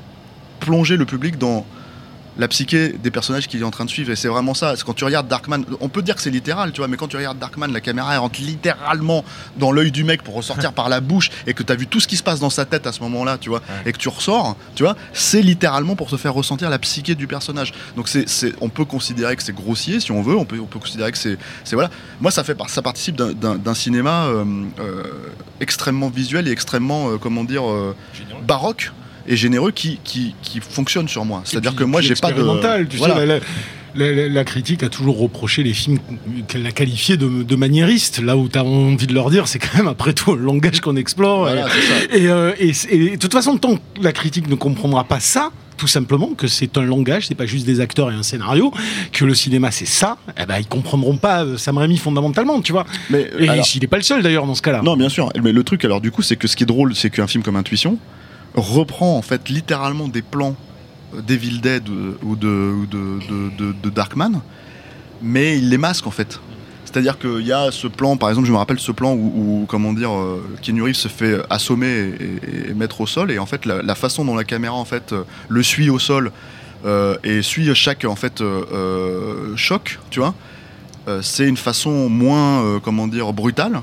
B: plonger le public dans la psyché des personnages qu'il est en train de suivre. Et c'est vraiment ça. C'est quand tu regardes Darkman, on peut dire que c'est littéral, tu vois, mais quand tu regardes Darkman, la caméra elle rentre littéralement dans l'œil du mec pour ressortir par la bouche et que tu as vu tout ce qui se passe dans sa tête à ce moment-là, tu vois, et que tu ressors, tu vois, c'est littéralement pour te faire ressentir la psyché du personnage. Donc c'est, c'est, on peut considérer que c'est grossier si on veut, on peut, on peut considérer que c'est, c'est voilà. Moi, ça fait, ça participe d'un, d'un, d'un cinéma euh, euh, extrêmement visuel et extrêmement, euh, comment dire, euh, baroque et généreux qui, qui, qui fonctionne sur moi. C'est-à-dire
H: puis-
B: que moi,
H: puis
B: j'ai pas de...
H: expérimental, tu
B: Voilà.
H: sais, la, la- la- la critique a toujours reproché les films qu'elle a qualifiés de, de maniéristes. Là où tu as envie de leur dire, c'est quand même après tout un langage qu'on explore.
B: Voilà,
H: et,
B: c'est ça.
H: et, euh, et- et de toute façon, tant que la critique ne comprendra pas ça, tout simplement que c'est un langage, c'est pas juste des acteurs et un scénario, que le cinéma c'est ça, eh ben ils comprendront pas euh, Sam Raimi fondamentalement, tu vois.
B: Mais,
H: Et
B: alors-
H: il est pas le seul d'ailleurs dans ce cas-là.
B: Non, bien sûr. Mais le truc, alors, du coup, c'est que ce qui est drôle, c'est qu'un film comme Intuition reprend en fait littéralement des plans euh, d'Evil Dead euh, ou de, ou de, de, de- de Darkman, mais il les masque en fait. C'est-à-dire qu'il y a ce plan, par exemple, je me rappelle ce plan où, où comment dire, euh, Keanu Reeves se fait assommer et, et, et mettre au sol, et en fait, la, la façon dont la caméra en fait le suit au sol euh, et suit chaque en fait euh, choc, tu vois, euh, c'est une façon moins, euh, comment dire, brutale.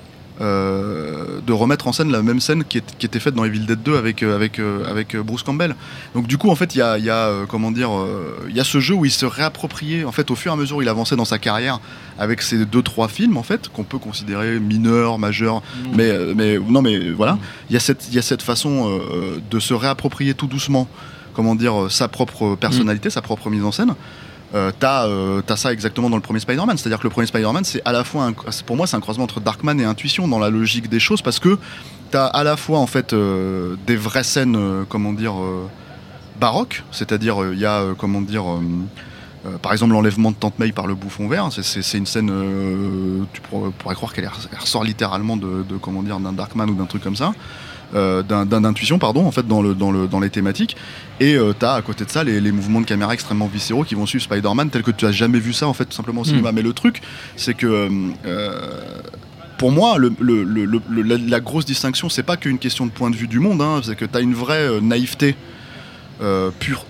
B: Euh, de remettre en scène la même scène qui, est, qui était faite dans Evil Dead deux avec, euh, avec, euh, avec Bruce Campbell. Donc du coup en fait il y a, y a euh, comment dire euh, il y a ce jeu où il se réappropriait en fait au fur et à mesure où il avançait dans sa carrière avec ces deux trois films en fait qu'on peut considérer mineurs, majeurs, mmh. mais, euh, mais non mais voilà, il mmh. y a cette, il y a cette façon euh, de se réapproprier tout doucement, comment dire, sa propre personnalité, mmh. sa propre mise en scène. Euh, t'as, euh, t'as ça exactement dans le premier Spider-Man, c'est-à-dire que le premier Spider-Man c'est à la fois un, pour moi c'est un croisement entre Darkman et Intuition dans la logique des choses, parce que t'as à la fois en fait euh, des vraies scènes euh, comment dire euh, baroques, c'est-à-dire il euh, y a euh, comment dire euh, euh, par exemple l'enlèvement de Tante May par le bouffon vert, c'est, c'est, c'est une scène euh, tu pourrais, pourrais croire qu'elle ressort littéralement de, de comment dire d'un Darkman ou d'un truc comme ça. Euh, d'un, d'un intuition pardon en fait dans, le, dans, le, dans les thématiques, et euh, t'as à côté de ça les, les mouvements de caméra extrêmement viscéraux qui vont suivre Spider-Man tel que tu as jamais vu ça en fait tout simplement au cinéma. mmh. Mais le truc c'est que euh, pour moi le, le, le, le, la, la grosse distinction c'est pas qu'une question de point de vue du monde, hein, c'est que t'as une vraie euh, naïveté euh, pure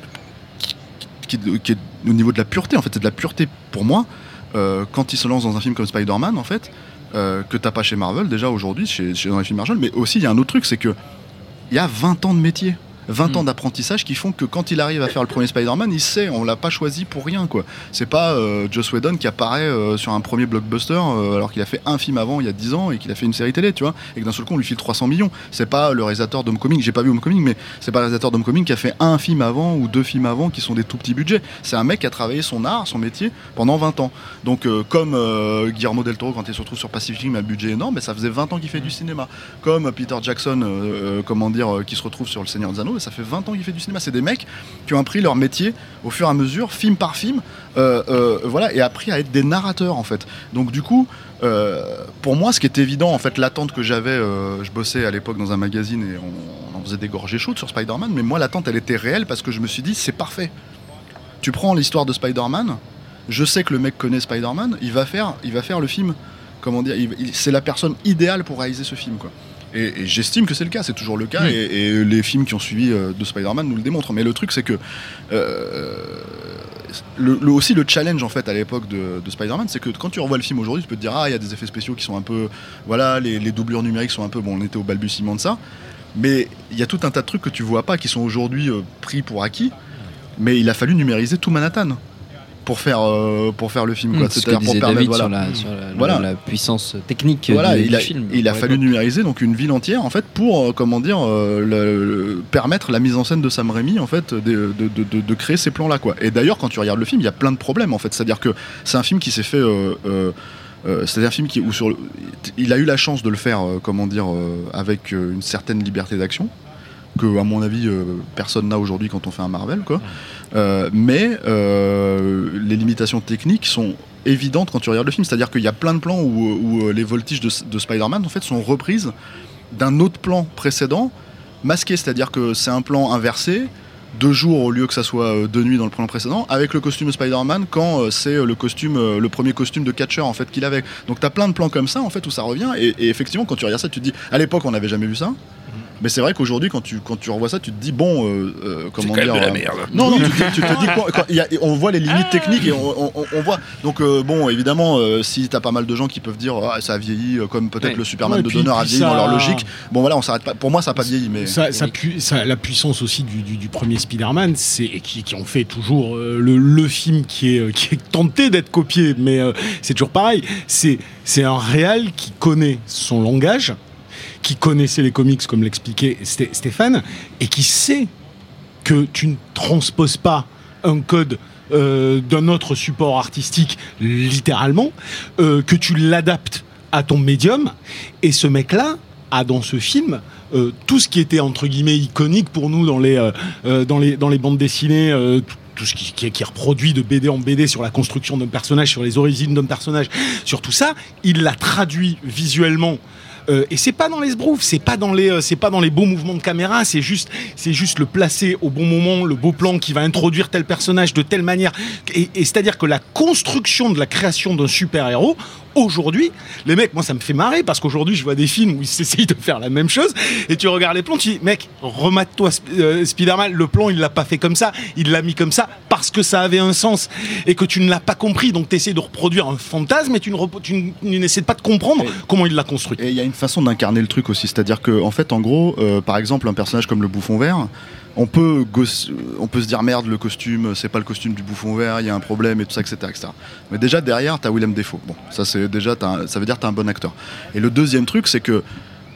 B: qui, qui, qui est au niveau de la pureté en fait, c'est de la pureté pour moi euh, quand il se lance dans un film comme Spider-Man en fait. Euh, que t'as pas chez Marvel déjà aujourd'hui, chez, chez, dans les films Marvel, mais aussi il y a un autre truc, c'est que il y a vingt ans de métier, vingt mmh. ans d'apprentissage qui font que quand il arrive à faire le premier Spider-Man, il sait, on l'a pas choisi pour rien quoi. C'est pas euh, Joss Whedon qui apparaît euh, sur un premier blockbuster euh, alors qu'il a fait un film avant il y a dix ans et qu'il a fait une série télé, tu vois, et que d'un seul coup on lui file trois cents millions. C'est pas le réalisateur d'Homecoming, j'ai pas vu Homecoming, mais c'est pas le réalisateur d'Homecoming qui a fait un film avant ou deux films avant qui sont des tout petits budgets. C'est un mec qui a travaillé son art, son métier pendant vingt ans. Donc euh, comme euh, Guillermo del Toro quand il se retrouve sur Pacific Rim, a un budget énorme, mais ça faisait vingt ans qu'il fait du cinéma. Comme Peter Jackson euh, euh, comment dire euh, qui se retrouve sur Le Seigneur des Anneaux, ça fait vingt ans qu'il fait du cinéma. C'est des mecs qui ont appris leur métier au fur et à mesure, film par film, euh, euh, voilà, et appris à être des narrateurs en fait. Donc du coup, euh, pour moi, ce qui est évident, en fait, l'attente que j'avais, euh, je bossais à l'époque dans un magazine et on, on en faisait des gorgées chaudes sur Spider-Man, mais moi l'attente elle était réelle parce que je me suis dit c'est parfait. Tu prends l'histoire de Spider-Man, je sais que le mec connaît Spider-Man, il va faire, il va faire le film. Comment dire, il, il, c'est la personne idéale pour réaliser ce film, quoi. Et, et j'estime que c'est le cas, c'est toujours le cas, oui. et, et les films qui ont suivi euh, de Spider-Man nous le démontrent. Mais le truc, c'est que euh, le, le, aussi le challenge en fait à l'époque de, de Spider-Man, c'est que quand tu revois le film aujourd'hui, tu peux te dire ah il y a des effets spéciaux qui sont un peu, voilà, les, les doublures numériques sont un peu, bon, on était au balbutiement de ça, mais il y a tout un tas de trucs que tu vois pas qui sont aujourd'hui euh, pris pour acquis. Mais il a fallu numériser tout Manhattan pour faire euh, pour faire le film, quoi.
C: Mmh, c'est-à-dire pour permettre voilà,
G: sur, la, sur la,
C: voilà.
G: la, la puissance technique
B: voilà,
G: du,
B: il
G: du
B: a,
G: film.
B: Il a fallu numériser donc une ville entière en fait pour euh, comment dire euh, le, le, permettre la mise en scène de Sam Raimi en fait de, de, de, de, de créer ces plans là, quoi. Et d'ailleurs quand tu regardes le film, il y a plein de problèmes en fait, c'est-à-dire que c'est un film qui s'est fait euh, euh, euh, c'est un film qui où sur le, il a eu la chance de le faire euh, comment dire euh, avec euh, une certaine liberté d'action que à mon avis euh, personne n'a aujourd'hui quand on fait un Marvel, quoi. Euh, mais euh, les limitations techniques sont évidentes quand tu regardes le film, c'est-à-dire qu'il y a plein de plans où, où les voltiges de, de Spider-Man en fait sont reprises d'un autre plan précédent masqué, c'est-à-dire que c'est un plan inversé de jour au lieu que ça soit de nuit dans le plan précédent, avec le costume de Spider-Man quand c'est le costume, le premier costume de catcher en fait qu'il avait. Donc t'as plein de plans comme ça en fait où ça revient, et, et effectivement quand tu regardes ça tu te dis à l'époque on n'avait jamais vu ça. Mais c'est vrai qu'aujourd'hui, quand tu, quand tu revois ça, tu te dis, bon, euh, euh, comment
E: c'est
B: dire.
E: C'est quand même de la merde.
B: Non, non, tu, tu, tu te dis, quoi, quand, y a, on voit les limites techniques et on, on, on voit. Donc, euh, bon, évidemment, euh, si t'as pas mal de gens qui peuvent dire, ah, ça a vieilli, comme peut-être ouais. le Superman ouais, de puis, Donner a vieilli ça... dans leur logique. Bon, voilà, on s'arrête pas. Pour moi, ça n'a pas vieilli. Mais...
H: Ça, ça pu, ça, la puissance aussi du, du, du premier Spider-Man, c'est, et qui, qui ont fait toujours euh, le, le film qui est, qui est tenté d'être copié, mais euh, c'est toujours pareil. C'est, c'est un réal qui connaît son langage, qui connaissait les comics, comme l'expliquait Stéphane, et qui sait que tu ne transposes pas un code euh, d'un autre support artistique, littéralement, euh, que tu l'adaptes à ton médium. Et ce mec-là a dans ce film euh, tout ce qui était, entre guillemets, iconique pour nous dans les, euh, dans les, dans les bandes dessinées, euh, tout ce qui, qui, qui est reproduit de B D en B D sur la construction d'un personnage, sur les origines d'un personnage, sur tout ça, il l'a traduit visuellement. Euh, et c'est pas dans les sbroufs, c'est pas dans les, euh, c'est pas dans les beaux mouvements de caméra, c'est juste, c'est juste le placer au bon moment, le beau plan qui va introduire tel personnage de telle manière. Et, et c'est-à-dire que la construction de la création d'un super-héros, aujourd'hui, les mecs, moi ça me fait marrer parce qu'aujourd'hui je vois des films où ils essayent de faire la même chose et tu regardes les plans, tu dis mec, remate-toi euh, Spider-Man, le plan il l'a pas fait comme ça, il l'a mis comme ça parce que ça avait un sens et que tu ne l'as pas compris, donc tu essaies de reproduire un fantasme et tu ne, rep- tu n- tu n'essaies pas de comprendre et, comment il l'a construit.
B: Et il y a une façon d'incarner le truc aussi, c'est-à-dire que en fait en gros, euh, par exemple un personnage comme le Bouffon Vert, on peut, gosse, on peut se dire merde, le costume, c'est pas le costume du Bouffon Vert, il y a un problème et tout ça, et cetera, et cetera. Mais déjà derrière, t'as Willem Dafoe. Bon, ça c'est déjà, un, ça veut dire que t'as un bon acteur. Et le deuxième truc, c'est que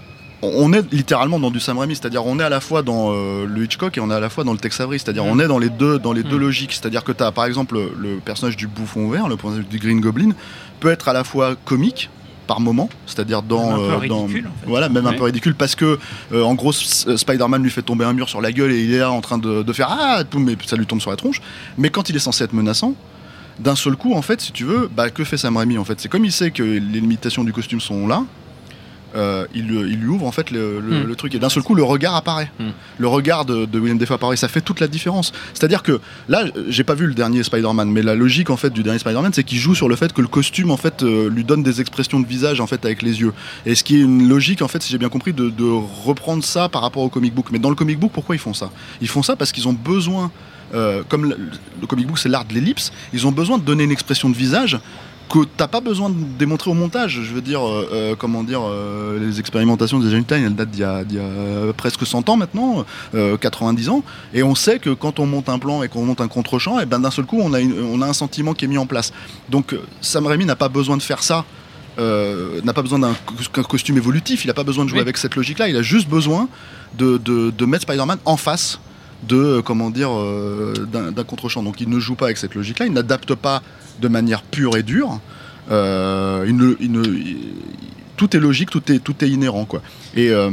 B: on est littéralement dans du Sam Raimi, c'est-à-dire on est à la fois dans euh, le Hitchcock et on est à la fois dans le Tex Avery, c'est-à-dire on est dans les deux, dans les deux logiques. C'est-à-dire que t'as par exemple le, le personnage du Bouffon Vert, le personnage du Green Goblin, peut être à la fois comique par moment, c'est-à-dire dans,
G: même un peu
B: euh,
G: ridicule,
B: dans
G: en fait.
B: voilà, même
G: Ouais.
B: un peu ridicule parce que euh, en gros S- Spider-Man lui fait tomber un mur sur la gueule et il est là en train de, de faire ah poum, mais ça lui tombe sur la tronche. Mais quand il est censé être menaçant, d'un seul coup en fait, si tu veux, bah que fait Sam Raimi en fait, c'est comme il sait que les limitations du costume sont là. Euh, il, il lui ouvre en fait le, le,
C: Mm.
B: le truc et d'un seul coup le regard apparaît.
C: Mm.
B: Le regard de, de Willem Dafoe apparaît, ça fait toute la différence. C'est-à-dire que là, j'ai pas vu le dernier Spider-Man, mais la logique en fait du dernier Spider-Man, c'est qu'il joue sur le fait que le costume en fait euh, lui donne des expressions de visage en fait avec les yeux. Et ce qui est une logique en fait, si j'ai bien compris, de, de reprendre ça par rapport au comic book. Mais dans le comic book, pourquoi ils font ça ? Ils font ça parce qu'ils ont besoin, euh, comme le, le comic book c'est l'art de l'ellipse, ils ont besoin de donner une expression de visage que t'as pas besoin de démontrer au montage. Je veux dire, euh, euh, comment dire, euh, les expérimentations des Agent Time, elles datent d'il y a, d'il y a presque cent ans maintenant, euh, quatre-vingt-dix ans, et on sait que quand on monte un plan et qu'on monte un contre-champ, et ben d'un seul coup, on a, une, on a un sentiment qui est mis en place. Donc Sam Raimi n'a pas besoin de faire ça. Euh, n'a pas besoin d'un co- costume évolutif, il n'a pas besoin de jouer
C: Oui.
B: avec cette logique-là, il a juste besoin de, de, de mettre Spider-Man en face de, euh, comment dire, euh, d'un, d'un contre-champ. Donc il ne joue pas avec cette logique-là, il n'adapte pas de manière pure et dure. Euh, il ne, il ne, il- tout est logique, tout est, tout est inhérent, quoi. Et, euh,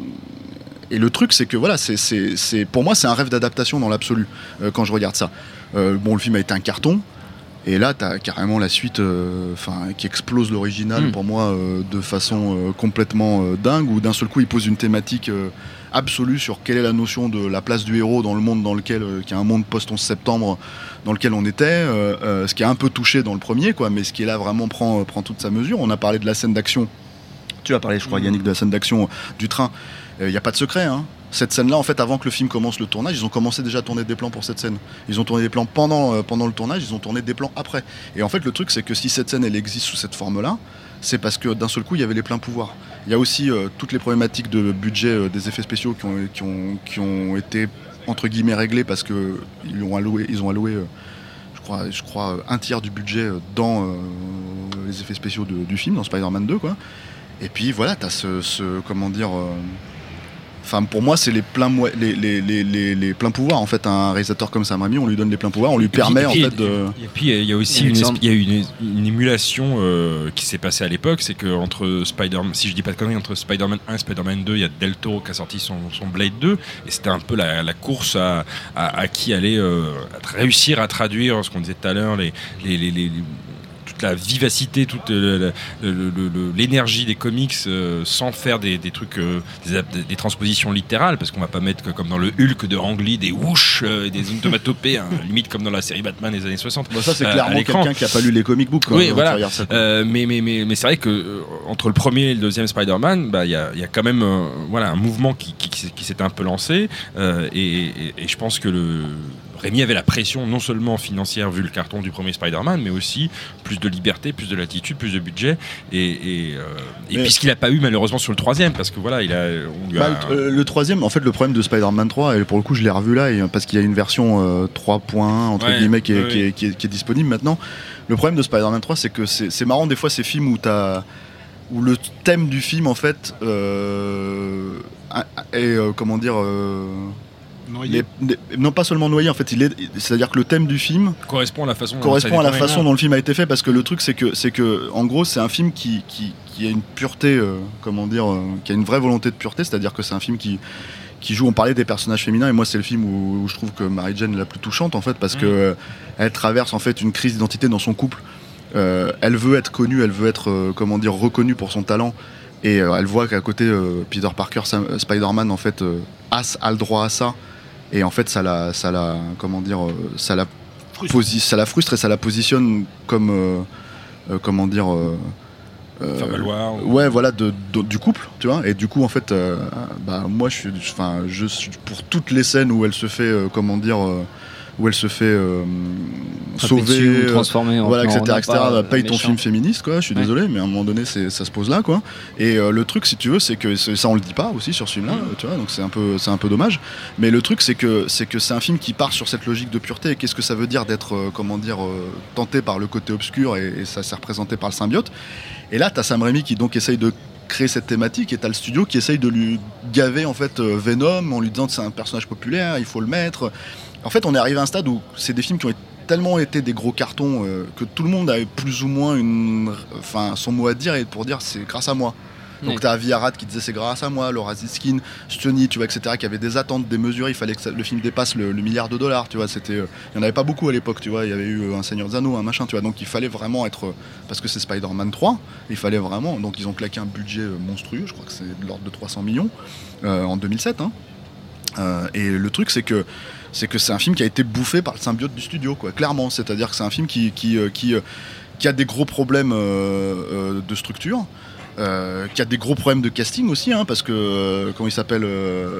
B: et le truc, c'est que voilà, c'est, c'est, c'est, pour moi, c'est un rêve d'adaptation dans l'absolu euh, quand je regarde ça. Euh, bon, le film a été un carton. Et là, t'as carrément la suite euh, qui explose l'original
C: Mm.
B: pour moi euh, de façon euh, complètement euh, dingue, où d'un seul coup il pose une thématique euh, absolue sur quelle est la notion de la place du héros dans le monde dans lequel, euh, qui est un monde post-onze septembre dans lequel on était, euh, euh, ce qui est un peu touché dans le premier, quoi, mais ce qui est là vraiment prend, euh, prend toute sa mesure. On a parlé de la scène d'action, tu as parlé je crois Yannick de la scène d'action du train, il n'y a pas de secret, hein. Cette scène-là, en fait, avant que le film commence le tournage, ils ont commencé déjà à tourner des plans pour cette scène. Ils ont tourné des plans pendant, euh, pendant le tournage, ils ont tourné des plans après. Et en fait, le truc, c'est que si cette scène, elle existe sous cette forme-là, c'est parce que d'un seul coup, il y avait les pleins pouvoirs. Il y a aussi euh, toutes les problématiques de budget euh, des effets spéciaux qui ont, qui, ont, qui ont été, entre guillemets, réglées parce qu'ils ont alloué, ils ont alloué euh, je crois, je crois, un tiers du budget euh, dans euh, les effets spéciaux de- du film, dans Spider-Man deux, quoi. Et puis voilà, t'as ce, ce comment dire... euh, Enfin, pour moi, c'est les pleins, mo- les, les, les, les, les pleins pouvoirs. En fait, un réalisateur comme Sam Raimi, on lui donne les pleins pouvoirs, on lui permet en fait de.
E: Et puis il y a aussi
C: Il
E: une,
C: me
E: esp-
C: semble-
E: il y a une, une émulation euh, qui s'est passée à l'époque, c'est que entre Spider-Man, si je dis pas de conneries, entre Spider-Man un et Spider-Man deux, il y a Del Toro qui a sorti son, son Blade deux, et c'était un peu la, la course à, à, à qui allait euh, à réussir à traduire ce qu'on disait tout à l'heure, les, les, les, les- toute la vivacité, toute le- le- le- le- l'énergie des comics euh, sans faire des, des trucs, euh, des, des- des transpositions littérales, parce qu'on va pas mettre que, comme dans le Hulk de Ang Lee des whoosh, euh, des onomatopées, hein, limite comme dans la série Batman des années soixante.
B: Bon, ça, c'est
E: euh, à
B: clairement
E: l'écran.
B: quelqu'un qui a pas lu les comic books. Quand
E: Oui,
B: quand
E: voilà.
B: tu regardes ça, quoi.
E: Euh, mais mais, mais, mais c'est vrai que euh, entre le premier et le deuxième Spider-Man, bah, il y, a, il y a quand même euh, voilà, un mouvement qui, qui, qui, s'est- qui s'est un peu lancé. euh, et, et, et je pense que le Rémi avait la pression non seulement financière vu le carton du premier Spider-Man, mais aussi plus de liberté, plus de latitude, plus de budget. Et, et, euh, et
B: Mais-
E: puisqu'il n'a pas eu malheureusement sur le troisième, parce que voilà, il a, on lui a-
B: Bah, le, euh, le troisième, en fait, le problème de Spider-Man trois, et pour le coup, je l'ai revu là, et, parce qu'il y a une version euh, trois point un, entre
E: Ouais,
B: guillemets, qui est,
E: ouais,
B: qui, est, qui, est, qui est disponible maintenant. Le problème de Spider-Man trois, c'est que c'est, c'est marrant, des fois, ces films où t'as. Où le thème du film, en fait, euh, est, euh, comment dire. Euh,
H: Noyé.
B: les- les- non, pas seulement noyé, en fait, il est, c'est-à-dire que le thème du film
E: correspond à la façon dont
B: correspond
E: ça
B: à la
E: détourne.
B: façon dont le film a été fait, parce que le truc c'est que c'est que en gros c'est un film qui, qui, qui a une pureté, euh, comment dire, euh, qui a une vraie volonté de pureté, c'est-à-dire que c'est un film qui qui joue, on parlait des personnages féminins, et moi c'est le film où, où je trouve que Mary Jane est la plus touchante en fait, parce
E: Mmh.
B: que euh, elle traverse en fait une crise d'identité dans son couple. Euh, elle veut être connue, elle veut être euh, comment dire, reconnue pour son talent, et euh, elle voit qu'à côté euh, Peter Parker, Sam- euh, Spider-Man en fait euh, a, a le droit à ça, et en fait ça la ça la comment dire, euh, ça la
H: Frustre.
B: posi- ça la frustre et ça la positionne comme euh, euh, comment dire, euh, Euh,
E: Faire valoir. Ou...
B: Ouais, voilà, de, de, du couple, tu vois. Et du coup, en fait, euh, bah, moi, je suis, enfin, je suis pour toutes les scènes où elle se fait, euh, comment dire, euh, où elle se fait euh, sauver,
C: ou transformer,
B: euh, voilà,
C: en,
B: et cetera,
C: en
B: et cetera. Bah, paye ton
C: méchant.
B: film féministe, quoi. Je suis
C: Ouais.
B: désolé, mais à un moment donné, c'est, ça se pose là, quoi. Et euh, le truc, si tu veux, c'est que c'est, ça, on le dit pas aussi sur ce film-là,
C: Mmh.
B: tu vois. Donc c'est un peu, c'est un peu dommage. Mais le truc, c'est que, c'est que c'est un film qui part sur cette logique de pureté. Et qu'est-ce que ça veut dire d'être, euh, comment dire, euh, tenté par le côté obscur et, et ça, c'est représenté par le symbiote. Et là, t'as Sam Raimi qui donc essaye de créer cette thématique et t'as le studio qui essaye de lui gaver en fait euh, Venom en lui disant que c'est un personnage populaire, il faut le mettre. En fait, on est arrivé à un stade où c'est des films qui ont tellement été des gros cartons euh, que tout le monde a plus ou moins une, enfin, son mot à dire et pour dire c'est grâce à moi. Donc
C: Oui.
B: t'as Avi Arad qui disait c'est grâce à moi, Laura Ziskin, Stoney, tu vois, et cetera, qui avait des attentes démesurées, il fallait que ça- le film dépasse le, le milliard de dollars, tu vois, c'était, euh, il y en avait pas beaucoup à l'époque, tu vois, il y avait eu euh, un Seigneur des Anneaux, un machin, tu vois, donc il fallait vraiment être, euh, parce que c'est Spider-Man trois, il fallait vraiment, donc ils ont claqué un budget euh, monstrueux, je crois que c'est de l'ordre de trois cents millions, euh, en deux mille sept, hein. Euh, et le truc c'est que c'est que c'est un film qui a été bouffé par le symbiote du studio, quoi, clairement, c'est-à-dire que c'est un film qui, qui, euh, qui, euh, qui a des gros problèmes euh, euh, de structure. Euh, qui a des gros problèmes de casting aussi, hein, parce que euh, comment il s'appelle euh,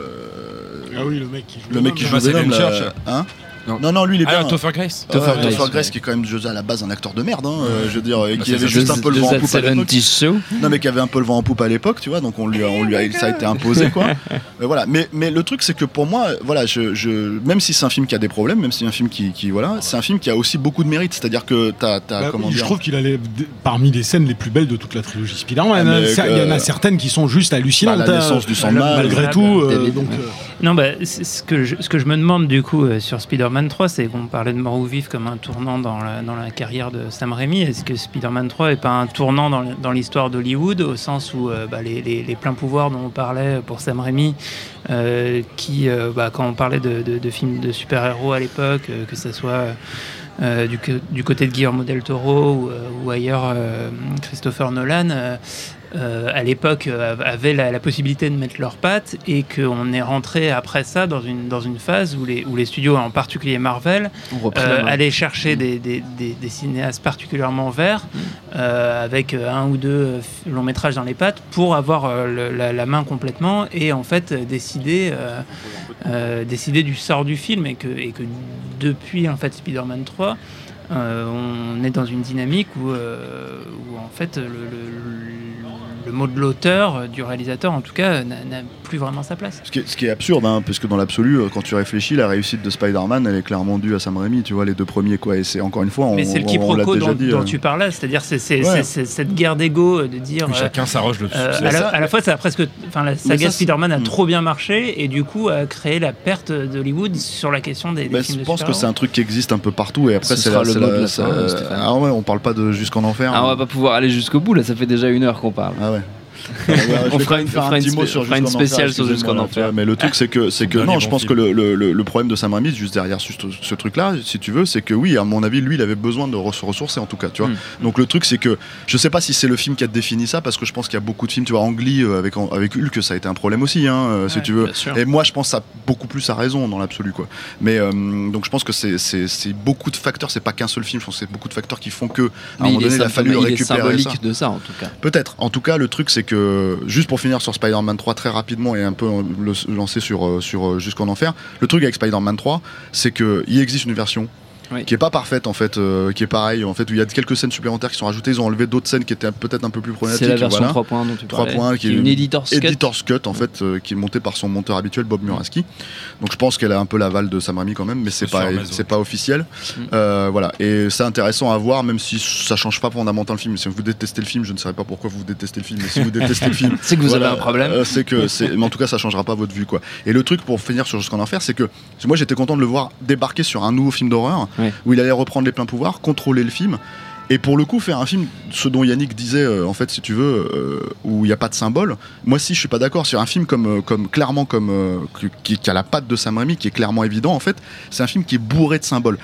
H: Ah oui, le mec qui joue
B: le mec qui joue
E: Thomas
B: Venom,
E: Hayden
B: là,
E: Church.
B: hein
E: Non.
B: non non lui il est
E: Ah,
B: bien.
E: Topher Grace.
B: Ouais,
C: Topher
B: Topher
C: Grace,
B: Grace,
C: ouais.
B: qui est quand même déjà à la base un acteur de merde, hein, euh, je veux dire, et
E: Bah,
B: qui
E: c'est
B: avait
E: ça,
B: juste
C: The-
B: un peu le
C: The
B: vent en
C: That
B: poupe à l'époque.
C: seventies Show.
B: Non mais qui avait un peu le vent en poupe à l'époque, tu vois, donc on lui a, on lui a, ça a été imposé, quoi. Mais voilà, mais, mais le truc c'est que pour moi, voilà, je, je, même si c'est un film qui a des problèmes, même si c'est un film qui, qui voilà, c'est un film qui a aussi beaucoup de mérite, c'est-à-dire que t'as, t'as
H: Bah,
B: comment
H: je
B: dire,
H: trouve qu'il a les- parmi les scènes les plus belles de toute la trilogie Spider-Man.
B: Ah,
H: hein.
B: mais,
H: Ça, il y en
B: euh,
H: a certaines qui sont juste hallucinantes.
B: bah, la
H: hein,
B: naissance du Sandman,
H: malgré
G: euh,
H: tout. euh,
C: David,
H: donc,
C: ouais.
H: euh,
G: Non, bah, c'est- ce, que je, ce que je me demande du coup euh, sur Spider-Man trois, c'est qu'on parlait de Mort ou Vif comme un tournant dans la, dans la carrière de Sam Raimi. Est-ce que Spider-Man trois n'est pas un tournant dans, dans l'histoire d'Hollywood, au sens où euh, bah, les, les, les pleins pouvoirs dont on parlait pour Sam Raimi, euh, qui, euh, bah, quand on parlait de, de, de films de super-héros à l'époque, euh, que ce soit euh, du, du côté de Guillermo del Toro ou, euh, ou ailleurs euh, Christopher Nolan, euh, euh, à l'époque euh, avaient la, la possibilité de mettre leurs pattes, et qu'on est rentré après ça dans une, dans une phase où les, où les studios, en particulier Marvel,
C: On reprend
G: euh,
C: la main.
G: allaient chercher des, des, des, des cinéastes particulièrement verts, euh, avec euh, un ou deux euh, f- longs métrages dans les pattes, pour avoir euh, le- la, la main complètement, et en fait euh, décider, euh, euh, décider du sort du film, et que, et que depuis en fait Spider-Man trois, euh, on est dans une dynamique où, euh, où en fait le, le, le mot de l'auteur, euh, du réalisateur en tout cas, n'a, n'a plus vraiment sa place.
B: Ce qui, est, ce qui est absurde, hein, parce que dans l'absolu, euh, quand tu réfléchis, la réussite de Spider-Man, elle est clairement due à Sam Raimi, tu vois, les deux premiers, quoi. Et c'est encore une fois, on,
G: Mais c'est le
B: on- on l'a
G: quiproquo
B: déjà
G: dont,
B: dit.
G: dont
B: euh.
G: tu parlais, c'est-à-dire c'est, c'est,
B: Ouais.
G: c'est- c'est cette guerre d'ego de dire...
E: Oui,
G: euh,
E: chacun s'arroge le
G: Euh,
E: succès.
G: à, la,
B: ça-
G: à la fois, ça a presque, enfin, la
B: Mais
G: saga
B: ça, c'est-
G: Spider-Man a
B: Hmm.
G: trop bien marché, et du coup a créé la perte d'Hollywood sur la question des, des
B: Bah,
G: films
B: je
G: de
B: pense que c'est
G: super-héros.
B: un truc qui existe un peu partout, et après
C: Ce
B: c'est
C: sera
B: la,
C: le
B: c'est
C: mot
B: la-
C: de la
B: ça-
C: fin,
B: euh,
C: Stéphane.
B: ah ouais, on parle pas de Jusqu'en Enfer.
C: Ah, on va pas pouvoir aller jusqu'au bout, là, ça fait déjà une heure qu'on parle.
B: Ah ouais. Ouais, ouais, je
C: On
B: vais
C: fera
B: quand même
C: une-
B: faire
C: on
B: un
C: fera une
B: petit mot
C: spé-
B: sur
C: on fera une
B: Jusqu'en Enfer,
C: spéciale sur
B: excusez-moi,
C: Jusqu'en
B: là,
C: Enfer.
B: tu vois, mais le truc c'est que c'est que
E: Dernier
B: non, je
E: bon
B: pense
E: film.
B: que le, le, le- le problème de Sam Raimi, juste derrière ce, ce truc-là, si tu veux, c'est que oui, à mon avis, lui, il avait besoin de re- se ressourcer en tout cas, tu vois.
C: Mm.
B: Donc le truc c'est que je sais pas si c'est le film qui a défini ça, parce que je pense qu'il y a beaucoup de films, tu vois, Ang Lee euh, avec avec Hulk, ça a été un problème aussi, hein, euh, si
G: Ouais,
B: tu veux.
C: bien sûr.
B: Et moi, je pense que ça a beaucoup plus à raison dans l'absolu, quoi. Mais euh, donc je pense que c'est c'est c'est beaucoup de facteurs, c'est pas qu'un seul film, je pense que c'est beaucoup de facteurs qui font que à un
C: Mais
B: moment
C: il
B: donné,
C: est,
B: il a fallu
C: symptôme- il est
B: récupérer
C: symbolique
B: ça.
C: de ça, en tout cas.
B: Peut-être. En tout cas, le truc, c'est que, juste pour finir sur Spider-Man trois très rapidement et un peu euh, le lancer sur, euh, sur euh, Jusqu'en Enfer, le truc avec Spider-Man trois, c'est qu'il existe une version
C: Oui.
B: qui est pas parfaite, en fait, euh, qui est pareille, en fait, où il y a quelques scènes supplémentaires qui sont rajoutées. Ils ont enlevé d'autres scènes qui étaient peut-être un peu plus problématiques.
C: C'est la version
B: voilà.
C: trois points dont tu
B: trois
C: parlais.
B: points,
C: qui est une editor's cut.
B: Editor's Cut, en fait, euh, qui est montée par son monteur habituel, Bob Muraski. Donc je pense qu'elle a un peu l'aval de Sam Raimi quand même, mais c'est
E: Sur
B: pas,
E: Amazon.
B: c'est pas officiel.
C: Mm.
B: Euh, voilà. Et c'est intéressant à voir, même si ça change pas fondamentalement le film. Si vous détestez le film, je ne sais pas pourquoi vous détestez le film, mais si vous détestez le film,
C: C'est que vous
B: voilà,
C: avez un problème.
B: euh, c'est que, c'est, mais en tout cas, ça changera pas votre vue, quoi. Et le truc pour finir sur Jusqu'en Enfer, c'est que moi j'étais content de le voir débarquer sur un nouveau film d'horreur,
C: Ouais.
B: où il allait reprendre les pleins pouvoirs, contrôler le film. Et pour le coup, faire un film, ce dont Yannick disait, euh, en fait, si tu veux, euh, où il n'y a pas de symbole, moi si je suis pas d'accord. Sur un film comme, euh, comme clairement, comme, euh, qui, qui a la patte de Sam Raimi, qui est clairement évident, en fait, c'est un film qui est bourré de symboles.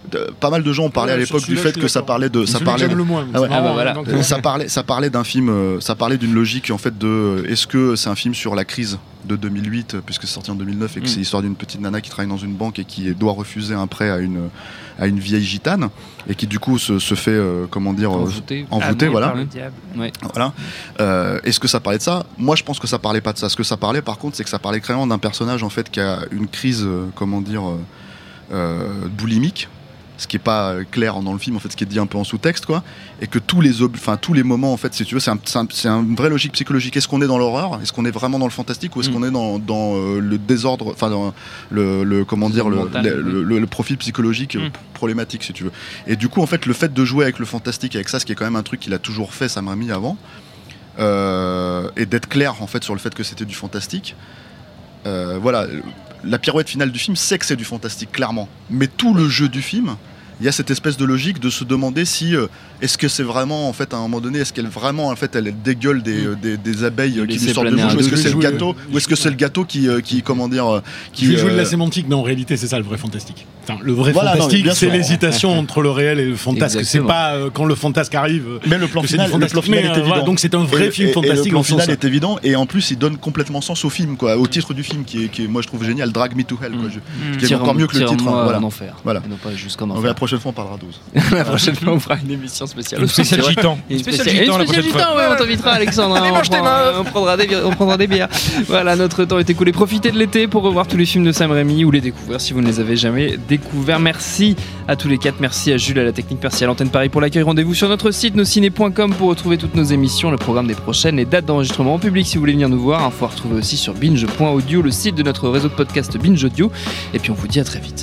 B: de, pas mal de gens ont parlé
H: Ouais,
B: à l'époque
H: sur
B: du
H: celui-là,
B: fait
H: je
B: que
H: suis
B: ça
H: d'accord.
B: parlait de,
H: C'est
B: ça
H: celui
B: parlait
H: que j'aime
B: de-
H: le moins.
B: Ah ouais.
H: C'est
C: Ah bah
H: marrant,
C: voilà.
H: donc,
B: Euh, ça parlait, ça parlait d'un film, euh, ça parlait d'une logique en fait de, est-ce que c'est un film sur la crise de deux mille huit euh, puisque c'est sorti en deux mille neuf et que
C: Mm.
B: c'est l'histoire d'une petite nana qui travaille dans une banque et qui doit refuser un prêt à une à une vieille gitane et qui du coup se, se fait euh, comment dire euh,
C: Envoûté.
B: envoûter,
G: Amené
B: voilà.
G: par le diable.
C: Ouais.
B: Voilà. Euh, Est-ce que ça parlait de ça ? Moi, je pense que ça parlait pas de ça. Ce que ça parlait, par contre, c'est que ça parlait clairement d'un personnage en fait qui a une crise, euh, comment dire, euh, euh, boulimique. Ce qui est pas euh, clair dans le film, en fait, ce qui est dit un peu en sous-texte, quoi. Et que tous les, ob- enfin tous les moments, en fait, si tu veux, c'est un, c'est un- c'est une vraie logique psychologique. Est-ce qu'on est dans l'horreur ? Est-ce qu'on est vraiment dans le fantastique ou est-ce
C: Mm.
B: qu'on est dans, dans euh, le désordre, enfin dans le, le comment dire, le,
C: Mental,
B: le,
C: oui.
B: le- le- le profil psychologique euh,
C: Mm.
B: problématique, si tu veux. Et du coup, en fait, le fait de jouer avec le fantastique, avec ça, ce qui est quand même un truc qu'il a toujours fait, Sam Raimi avant. Euh, et d'être clair en fait sur le fait que c'était du fantastique. Euh, voilà, la pirouette finale du film, c'est que c'est du fantastique clairement, mais tout le jeu du film, il y a cette espèce de logique de se demander si euh, est-ce que c'est vraiment en fait à un moment donné, est-ce qu'elle vraiment en fait elle dégueule des, euh, des, des abeilles
C: De
B: euh, qui
C: laisser
B: lui sortent de
C: planer
B: bouche,
C: un
B: ou est-ce que
H: doute.
B: c'est le
H: Jouer-
B: gâteau, ou est-ce que c'est le gâteau qui, euh, qui comment dire, euh,
H: Qui
B: qui
H: joue de la
B: euh,
H: sémantique, mais en réalité, c'est ça le vrai fantastique. Enfin, le vrai
B: Voilà, non, mais
H: fantastique,
B: bien
H: c'est
B: sûr.
H: l'hésitation entre le réel et le fantasque. C'est
C: Exactement.
H: pas euh, quand le fantasque arrive. euh,
B: mais le plan
H: que c'est
B: final,
H: du
B: le
H: fantastique.
B: plan final
H: Mais,
B: est
H: euh,
B: évident.
H: voilà, donc c'est un vrai
B: Et-
H: film
B: et- et
H: fantastique
B: le plan
H: dans ce
B: final
H: sens-là.
B: est évident et en plus il donne complètement sens au film, quoi, au titre du film qui est, qui est moi je trouve génial, Drag Me to Hell, quoi, je-
G: Mm.
B: qui est encore mieux que le titre.
C: Tire-moi
B: hein, voilà.
C: en enfer.
B: Voilà.
C: Et non pas jusqu'en
B: Donc, la
C: enfer.
B: prochaine fois on parlera douze.
C: La prochaine fois, on fera une émission spéciale.
E: Une spéciale
C: C'est vrai.
E: gitan.
C: Une
E: Une spéciale
C: spéciale
E: gitan la
C: une spéciale
E: prochaine
C: gitan,
E: fois.
C: ouais, on t'invitera Alexandre. hein,
E: Allez,
C: on,
E: mange tes
C: prendra,
E: meufs.
C: on, prendra des, bières- on prendra des bières. Voilà, notre temps est écoulé. Profitez de l'été pour revoir tous les films de Sam Raimi ou les découvrir si vous ne les avez jamais découverts. Merci à tous les quatre. Merci à Jules à la technique, merci à l'antenne Paris pour l'accueil. Rendez-vous sur notre site nosciné point com pour retrouver toutes nos émissions, le programme des prochaines, les dates d'enregistrement en public si vous voulez venir nous voir. Info à retrouver aussi sur binge point audio, le site de notre réseau de podcast Binge Audio. Et puis on vous dit à très vite.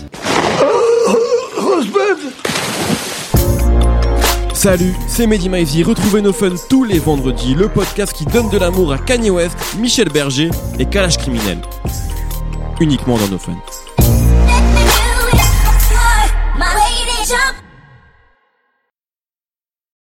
I: Salut, c'est Mehdi Maizy. Retrouvez nos fun tous les vendredis, le podcast qui donne de l'amour à Kanye West, Michel Berger et Kalash Criminel. Uniquement dans nos fun.